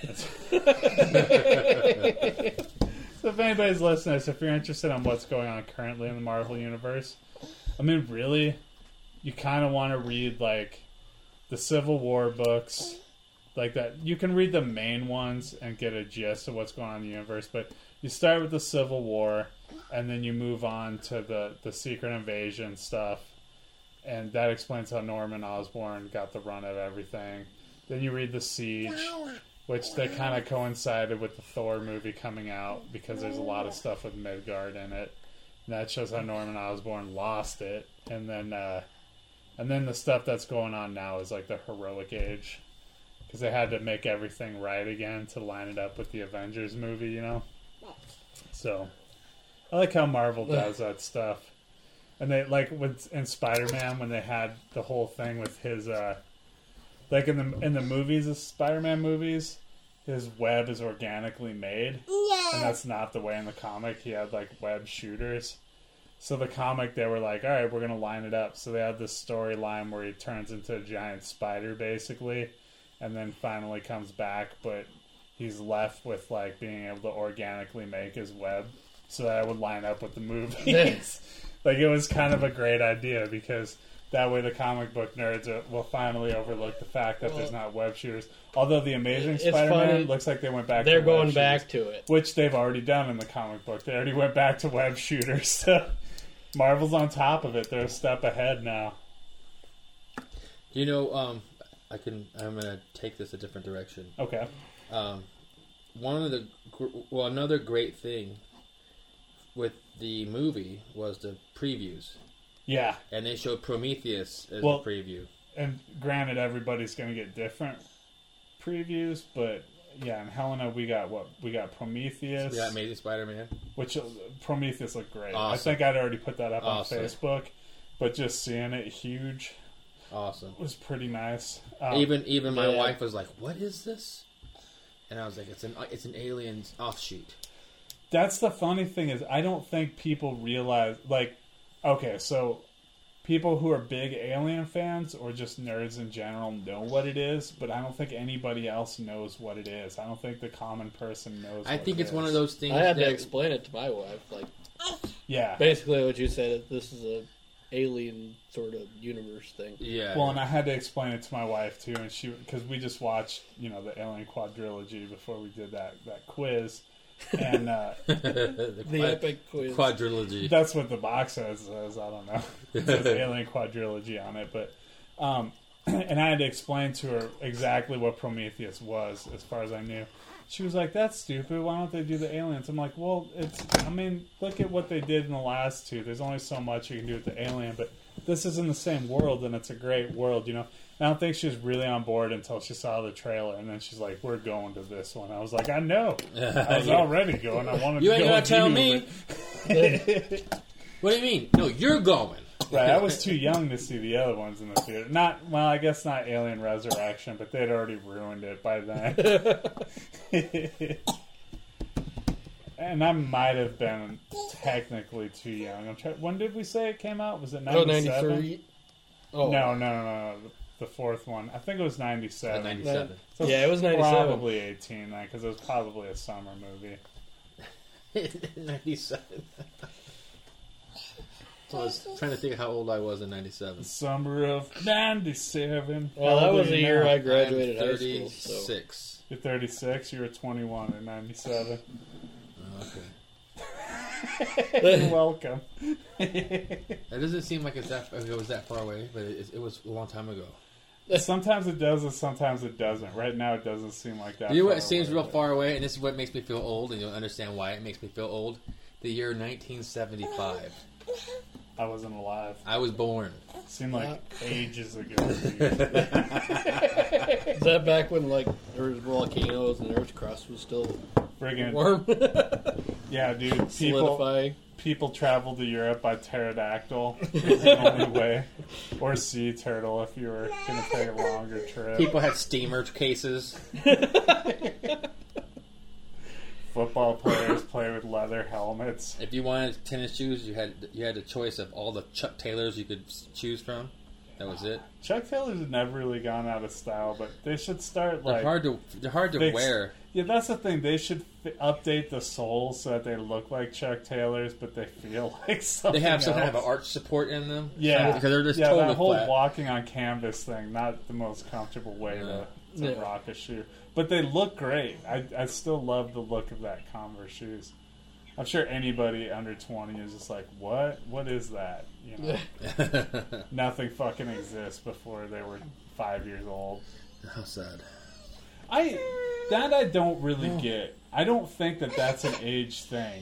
Speaker 1: so if anybody's listening, so if you're interested in what's going on currently in the Marvel Universe, I mean, really, you kind of want to read like the Civil War books. Like that, you can read the main ones and get a gist of what's going on in the universe. But you start with the Civil War, and then you move on to the the Secret Invasion stuff, and that explains how Norman Osborn got the run of everything. Then you read the Siege, which they kind of coincided with the Thor movie coming out because there's a lot of stuff with Midgard in it. And that shows how Norman Osborn lost it, and then uh, and then the stuff that's going on now is like the Heroic Age. Because they had to make everything right again to line it up with the Avengers movie, you know? So, I like how Marvel does that stuff. And they, like, with, in Spider-Man, when they had the whole thing with his, uh... Like, in the in the movies, the Spider-Man movies, his web is organically made. And that's not the way in the comic. He had, like, web shooters. So the comic, they were like, alright, we're going to line it up. So they had this storyline where he turns into a giant spider, basically. And then finally comes back, but he's left with like being able to organically make his web, so that would line up with the movies. Like, it was kind of a great idea because that way the comic book nerds will finally overlook the fact that there's not web shooters. Although the Amazing
Speaker 5: It's
Speaker 1: Spider-Man
Speaker 5: funny.
Speaker 1: looks like they went back.
Speaker 5: They're
Speaker 1: to web
Speaker 5: going back
Speaker 1: shooters,
Speaker 5: to it.
Speaker 1: which they've already done in the comic book. They already went back to web shooters. So Marvel's on top of it. They're a step ahead now.
Speaker 4: You know, um, I can. I'm gonna take this a different direction.
Speaker 1: Okay.
Speaker 4: Um, one of the gr- well, another great thing with the movie was the previews,
Speaker 1: Yeah.
Speaker 4: and they showed Prometheus as
Speaker 1: Well-
Speaker 4: a preview.
Speaker 1: And granted, everybody's going to get different previews, but yeah, in Helena, we got what? We got Prometheus,
Speaker 4: We got Amazing Spider-Man.
Speaker 1: which uh, Prometheus looked great. I
Speaker 4: Awesome.
Speaker 1: think I'd already put that up
Speaker 4: Awesome.
Speaker 1: on Facebook, but just seeing it huge
Speaker 4: Awesome.
Speaker 1: was pretty nice. Um,
Speaker 4: Even even my
Speaker 5: yeah.
Speaker 4: wife was like, "What is this?" And I was like, "It's an it's an alien's offshoot."
Speaker 1: that's the funny thing is, I don't think people realize, like, okay, so people who are big Alien fans or just nerds in general know what it is, but I don't think anybody else knows what it is. I don't think the common person knows.
Speaker 4: I
Speaker 1: what
Speaker 4: think
Speaker 1: it
Speaker 4: it's one
Speaker 1: is.
Speaker 4: of those things.
Speaker 5: I had
Speaker 4: that,
Speaker 5: to explain it to my wife. Like,
Speaker 1: Yeah.
Speaker 5: basically what you said, this is a alien sort of universe thing.
Speaker 4: Yeah.
Speaker 1: Well, and I had to explain it to my wife too, and she because we just watched you know the Alien Quadrilogy before we did that that quiz, and uh,
Speaker 4: the,
Speaker 5: The
Speaker 4: quad-
Speaker 5: epic quiz.
Speaker 4: quadrilogy.
Speaker 1: that's what the box says. says I don't know. It says Alien Quadrilogy on it, but um, and I had to explain to her exactly what Prometheus was, as far as I knew. she was like, that's stupid. Why don't they do the aliens? I'm like, well, it's, I mean, look at what they did in the last two. There's only so much you can do with the alien, but this is in the same world, and it's a great world, you know? I don't think she was really on board until she saw the trailer, and then she's like, we're going to this one. I was like, I know. I was already going. I wanted
Speaker 4: You
Speaker 1: to
Speaker 4: ain't
Speaker 1: go
Speaker 4: gonna
Speaker 1: with
Speaker 4: tell
Speaker 1: you,
Speaker 4: me.
Speaker 1: but-
Speaker 4: What do you mean? No, you're going.
Speaker 1: Right, I was too young to see the other ones in the theater. Not, well, I guess not Alien Resurrection, but they'd already ruined it by then. And I might have been technically too young. I'm try- when did we say it came out? Was it
Speaker 5: Oh,
Speaker 1: ninety-seven?
Speaker 5: ninety-three. Oh.
Speaker 1: No, no, no, no. The fourth one. I think it was ninety-seven.
Speaker 4: ninety-seven.
Speaker 1: So
Speaker 5: Yeah, it was ninety-seven.
Speaker 1: Probably eighteen then, because it was probably a summer movie.
Speaker 4: ninety-seven. So I was trying to think how old I was in ninety-seven.
Speaker 1: Summer of ninety-seven.
Speaker 5: Well, that was the year I
Speaker 1: I.
Speaker 5: graduated
Speaker 4: I'm
Speaker 5: high school. So.
Speaker 4: thirty-six.
Speaker 1: You're thirty-six. You were twenty-one in ninety-seven.
Speaker 4: Oh, okay.
Speaker 1: You're welcome.
Speaker 4: That doesn't seem like it's that, it was that far away, but it, it was a long time ago.
Speaker 1: Sometimes it does, and sometimes it doesn't. Right now, it doesn't seem like that.
Speaker 4: You know
Speaker 1: far
Speaker 4: what seems
Speaker 1: away,
Speaker 4: real
Speaker 1: but-
Speaker 4: far away, and this is what makes me feel old, and you'll understand why it makes me feel old. The year nineteen seventy-five.
Speaker 1: I wasn't alive.
Speaker 4: I was born.
Speaker 1: Seemed like ages ago. dude.
Speaker 5: Is that back when like there was volcanoes and Earth's crust was still
Speaker 1: Friggin'
Speaker 5: warm,
Speaker 1: yeah, dude. People
Speaker 5: solidifying?
Speaker 1: people travel to Europe by pterodactyl. It's the only way, or sea turtle if you were gonna take a longer trip.
Speaker 4: People had steamer cases.
Speaker 1: Football players play with leather helmets.
Speaker 4: If you wanted tennis shoes, you had you had a choice of all the Chuck Taylors you could s- choose from. That was it.
Speaker 1: Chuck Taylors have never really gone out of style, but they should start
Speaker 4: They're
Speaker 1: like
Speaker 4: hard to they're hard to
Speaker 1: fix-
Speaker 4: wear.
Speaker 1: Yeah, that's the thing. They should f- update the soles so that they look like Chuck Taylors, but they feel like
Speaker 4: They
Speaker 1: something
Speaker 4: have some
Speaker 1: else.
Speaker 4: kind of an arch support in them.
Speaker 1: Yeah,
Speaker 4: because they're just
Speaker 1: yeah,
Speaker 4: totally
Speaker 1: that whole
Speaker 4: flat.
Speaker 1: walking on canvas thing, not the most comfortable way to, to
Speaker 5: Yeah.
Speaker 1: rock a shoe. But they look great. I, I still love the look of that Converse shoes. I'm sure anybody under twenty is just like, what? What is that? You know, nothing fucking exists before they were five years old.
Speaker 4: How sad.
Speaker 1: I that I don't really get. I don't think that that's an age thing.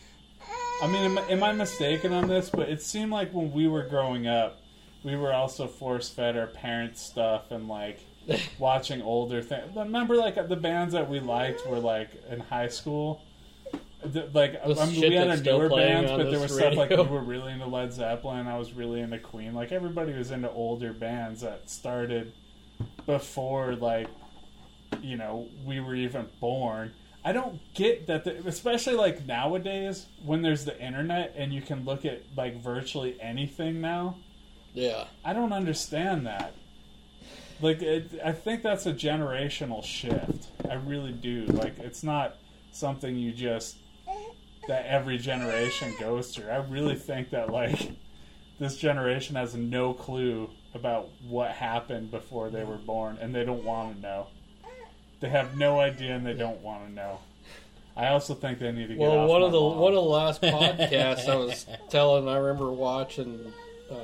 Speaker 1: I mean, am, am I mistaken on this? But it seemed like when we were growing up, we were also force fed our parents' stuff and like watching older things. Remember, like the bands that we liked were like in high school. The, like
Speaker 5: The
Speaker 1: I mean,
Speaker 5: shit
Speaker 1: we had our
Speaker 5: that's still
Speaker 1: newer
Speaker 5: playing
Speaker 1: bands,
Speaker 5: on
Speaker 1: but there
Speaker 5: this
Speaker 1: was stuff like
Speaker 5: radio.
Speaker 1: you were really into Led Zeppelin. I was really into Queen. Like everybody was into older bands that started before like you know we were even born. I don't get that, the, especially like nowadays when there's the internet and you can look at like virtually anything now.
Speaker 5: Yeah.
Speaker 1: I don't understand that. Like, it, I think that's a generational shift. I really do. Like, it's not something you just that every generation goes through. I really think that like this generation has no clue about what happened before they were born, and they don't want to know. They have no idea, and they don't want to know. I also think they need to get
Speaker 5: Well,
Speaker 1: off
Speaker 5: one
Speaker 1: my
Speaker 5: of the
Speaker 1: lawn.
Speaker 5: one of the last podcasts I was telling, I remember watching um,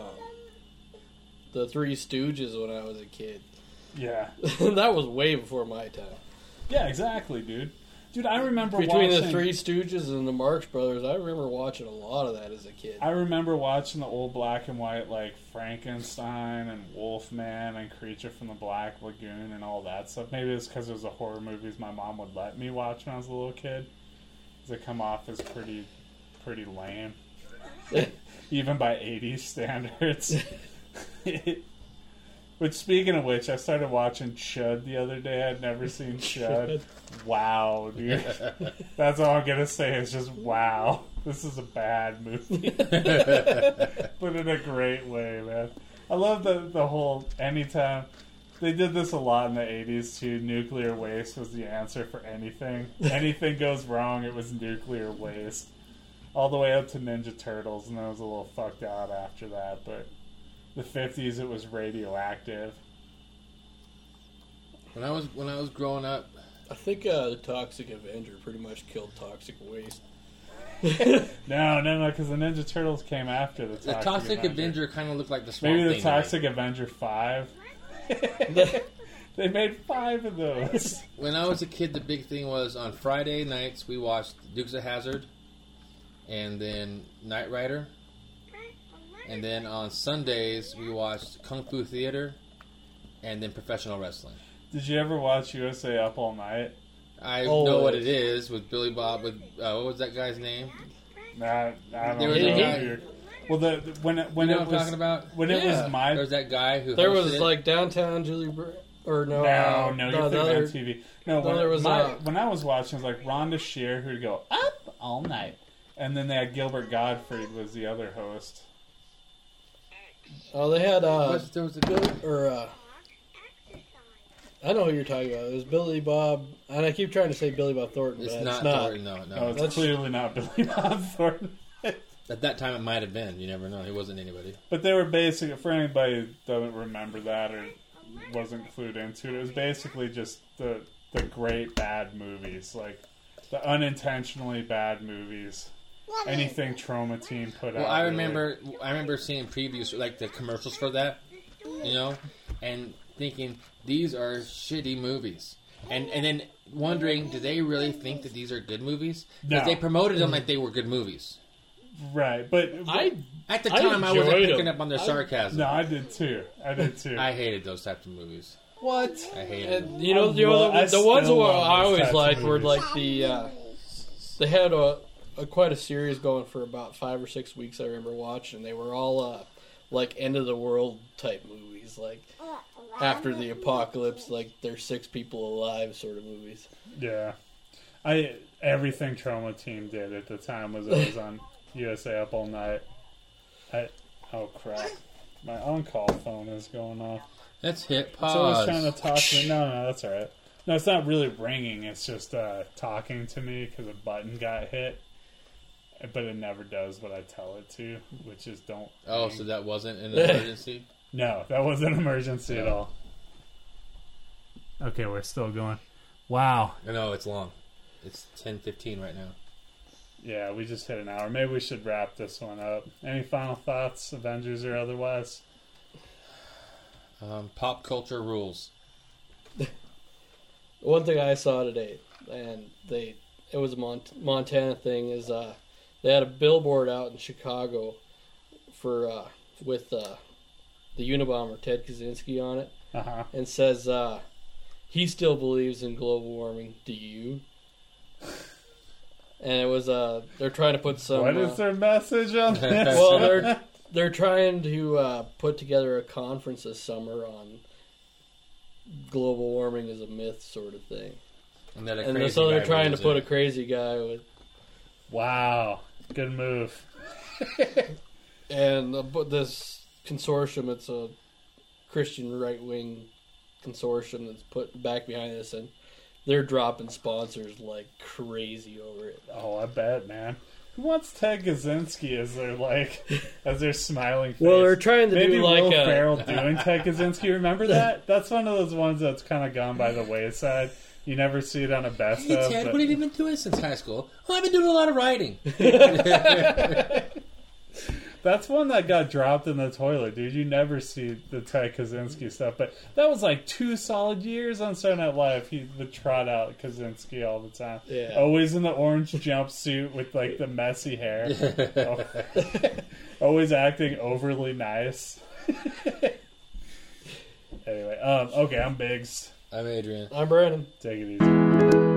Speaker 5: the Three Stooges when I was a kid.
Speaker 1: Yeah,
Speaker 5: That was way before my time.
Speaker 1: yeah, exactly, dude. Dude, I remember
Speaker 5: Between
Speaker 1: watching,
Speaker 5: the Three Stooges and the Marx Brothers, I remember watching a lot of that as a kid.
Speaker 1: I remember watching the old black and white, like Frankenstein and Wolfman and Creature from the Black Lagoon and all that stuff. Maybe it's because it was the horror movies my mom would let me watch when I was a little kid. Because they come off as pretty, pretty lame, even by eighties standards. Which, speaking of which, I started watching Chud the other day. I'd never seen Chud. Wow, dude. That's all I'm gonna say is just wow. This is a bad movie. But in a great way, man. I love the, the whole anytime. They did this a lot in the eighties too. Nuclear waste was the answer for anything. Anything goes wrong, it was nuclear waste. All the way up to Ninja Turtles, and then it was a little fucked out after that. But the fifties, it was radioactive.
Speaker 4: When I was when I was growing up,
Speaker 5: I think uh, the Toxic Avenger pretty much killed Toxic Waste.
Speaker 1: No, no, no, because the Ninja Turtles came after the
Speaker 4: the
Speaker 1: Toxic,
Speaker 4: Toxic
Speaker 1: Avenger.
Speaker 4: Avenger kind of looked like the Swamp
Speaker 1: Maybe the
Speaker 4: Thing to me.
Speaker 1: Toxic Avenger five. They made five of those.
Speaker 4: When I was a kid, the big thing was on Friday nights we watched Dukes of Hazzard, and then Knight Rider, and then on Sundays we watched Kung Fu Theater, and then professional wrestling.
Speaker 1: Did you ever watch U S A Up All Night?
Speaker 4: I
Speaker 5: Always.
Speaker 4: know what it is with Billy Bob. With uh, what was that guy's name?
Speaker 1: Nah, I don't
Speaker 4: There
Speaker 1: know.
Speaker 4: was a guy-
Speaker 1: You're- Well, the, the when it, when
Speaker 4: You know
Speaker 1: it
Speaker 4: what I'm
Speaker 1: was
Speaker 4: talking about?
Speaker 1: when it
Speaker 5: Yeah.
Speaker 1: was my
Speaker 4: There was that guy who
Speaker 5: There
Speaker 4: hosted
Speaker 5: was
Speaker 4: it.
Speaker 5: like downtown Julie Br- or no,
Speaker 1: no
Speaker 5: uh,
Speaker 1: no
Speaker 5: no,
Speaker 1: you're
Speaker 5: the
Speaker 1: thinking
Speaker 5: other,
Speaker 1: on T V. No,
Speaker 5: no,
Speaker 1: when,
Speaker 5: there was,
Speaker 1: my,
Speaker 5: uh,
Speaker 1: when I was watching, it was like Rhonda Shear who'd go up all night, and then they had Gilbert Gottfried was the other host.
Speaker 5: Oh, they had uh,
Speaker 4: Was- there was a good.
Speaker 5: or uh, I know who you're talking about. It was Billy Bob, and I keep trying to say Billy Bob Thornton,
Speaker 4: It's
Speaker 5: but
Speaker 4: not,
Speaker 5: it's not.
Speaker 4: Thornton, no, no.
Speaker 1: No, it's
Speaker 5: That's-
Speaker 1: clearly not Billy Bob Thornton.
Speaker 4: At that time, it might have been. You never know. He wasn't anybody.
Speaker 1: But they were basically, for anybody who doesn't remember that or wasn't clued into it, it was basically just the the great bad movies, like the unintentionally bad movies. Anything Trauma Team put
Speaker 4: Well,
Speaker 1: out.
Speaker 4: I
Speaker 1: really.
Speaker 4: remember, I remember seeing previews, like the commercials for that, you know, and thinking these are shitty movies, and and then wondering, do they really think that these are good movies? Because
Speaker 1: No.
Speaker 4: they promoted them like they were good movies.
Speaker 1: Right, but
Speaker 5: I
Speaker 4: At the
Speaker 5: I
Speaker 4: time, I, wasn't
Speaker 5: enjoyed
Speaker 4: picking
Speaker 5: them.
Speaker 4: up on their
Speaker 5: I-
Speaker 4: sarcasm.
Speaker 1: no, I did too. I did too.
Speaker 4: I hated those types of movies.
Speaker 1: what?
Speaker 4: I hated them.
Speaker 5: and, you know,
Speaker 1: I
Speaker 5: you know
Speaker 1: lo- I
Speaker 5: the, the ones that
Speaker 1: still
Speaker 5: were,
Speaker 1: love
Speaker 5: I
Speaker 1: those
Speaker 5: always
Speaker 1: types of
Speaker 5: liked were
Speaker 1: movies.
Speaker 5: like the uh, they had a, a quite a series going for about five or six weeks. I remember watching. They were all uh, like end of the world type movies, like after the apocalypse, like there's six people alive sort of movies.
Speaker 1: Yeah, I everything Trauma Team did at the time was always on U S A Up All Night. I oh crap, my on-call phone is going off.
Speaker 4: Let's hit
Speaker 1: It's always
Speaker 4: pause.
Speaker 1: trying to talk to me. No, no, that's all right. No, it's not really ringing. It's just uh, talking to me because a button got hit. But it never does what I tell it to, which is don't.
Speaker 4: Oh,
Speaker 1: ring.
Speaker 4: so that wasn't an emergency?
Speaker 1: No, that wasn't an emergency at all. Okay, we're still going. Wow.
Speaker 4: No, it's long. It's ten fifteen right now.
Speaker 1: Yeah, we just hit an hour. Maybe we should wrap this one up. Any final thoughts, Avengers or otherwise?
Speaker 4: Um, pop culture rules.
Speaker 5: One thing I saw today, and they it was a Mont- Montana thing, is uh, they had a billboard out in Chicago for uh, with uh, the Unabomber Ted Kaczynski on it,
Speaker 1: Uh huh.
Speaker 5: and says uh, he still believes in global warming. Do you? And it was uh, they're trying to put some.
Speaker 1: What
Speaker 5: uh,
Speaker 1: is their message on this?
Speaker 5: well, they're they're trying to uh, put together a conference this summer on global warming as a myth, sort of thing.
Speaker 4: And, that a
Speaker 5: And
Speaker 4: crazy
Speaker 5: so they're
Speaker 4: guy
Speaker 5: trying to
Speaker 4: believes
Speaker 5: put a
Speaker 4: it.
Speaker 5: crazy guy with,
Speaker 1: Wow, good move.
Speaker 5: and uh, but this consortium, it's a Christian right wing consortium that's put back behind this, and they're dropping sponsors like crazy over it.
Speaker 1: Oh, I bet, man. Who wants Ted Kaczynski as their like as their smiling face?
Speaker 5: Well, they're trying to
Speaker 1: Maybe
Speaker 5: do like
Speaker 1: Will
Speaker 5: a
Speaker 1: Ferrell doing Ted Kaczynski. Remember that? That's one of those ones that's kind of gone by the wayside. You never see it on a best
Speaker 4: Hey,
Speaker 1: of.
Speaker 4: Ted,
Speaker 1: but-
Speaker 4: what have you been doing since high school? Oh, I've been doing a lot of writing.
Speaker 1: That's one that got dropped in the toilet, dude. You never see the Ted Kaczynski stuff, but that was like two solid years on Saturday Night Live. He would trot out Kaczynski all the time.
Speaker 5: Yeah.
Speaker 1: Always in the orange jumpsuit with like the messy hair. Oh. Always acting overly nice. Anyway, um, okay, I'm Biggs.
Speaker 4: I'm Adrian.
Speaker 5: I'm Brandon.
Speaker 1: Take it easy.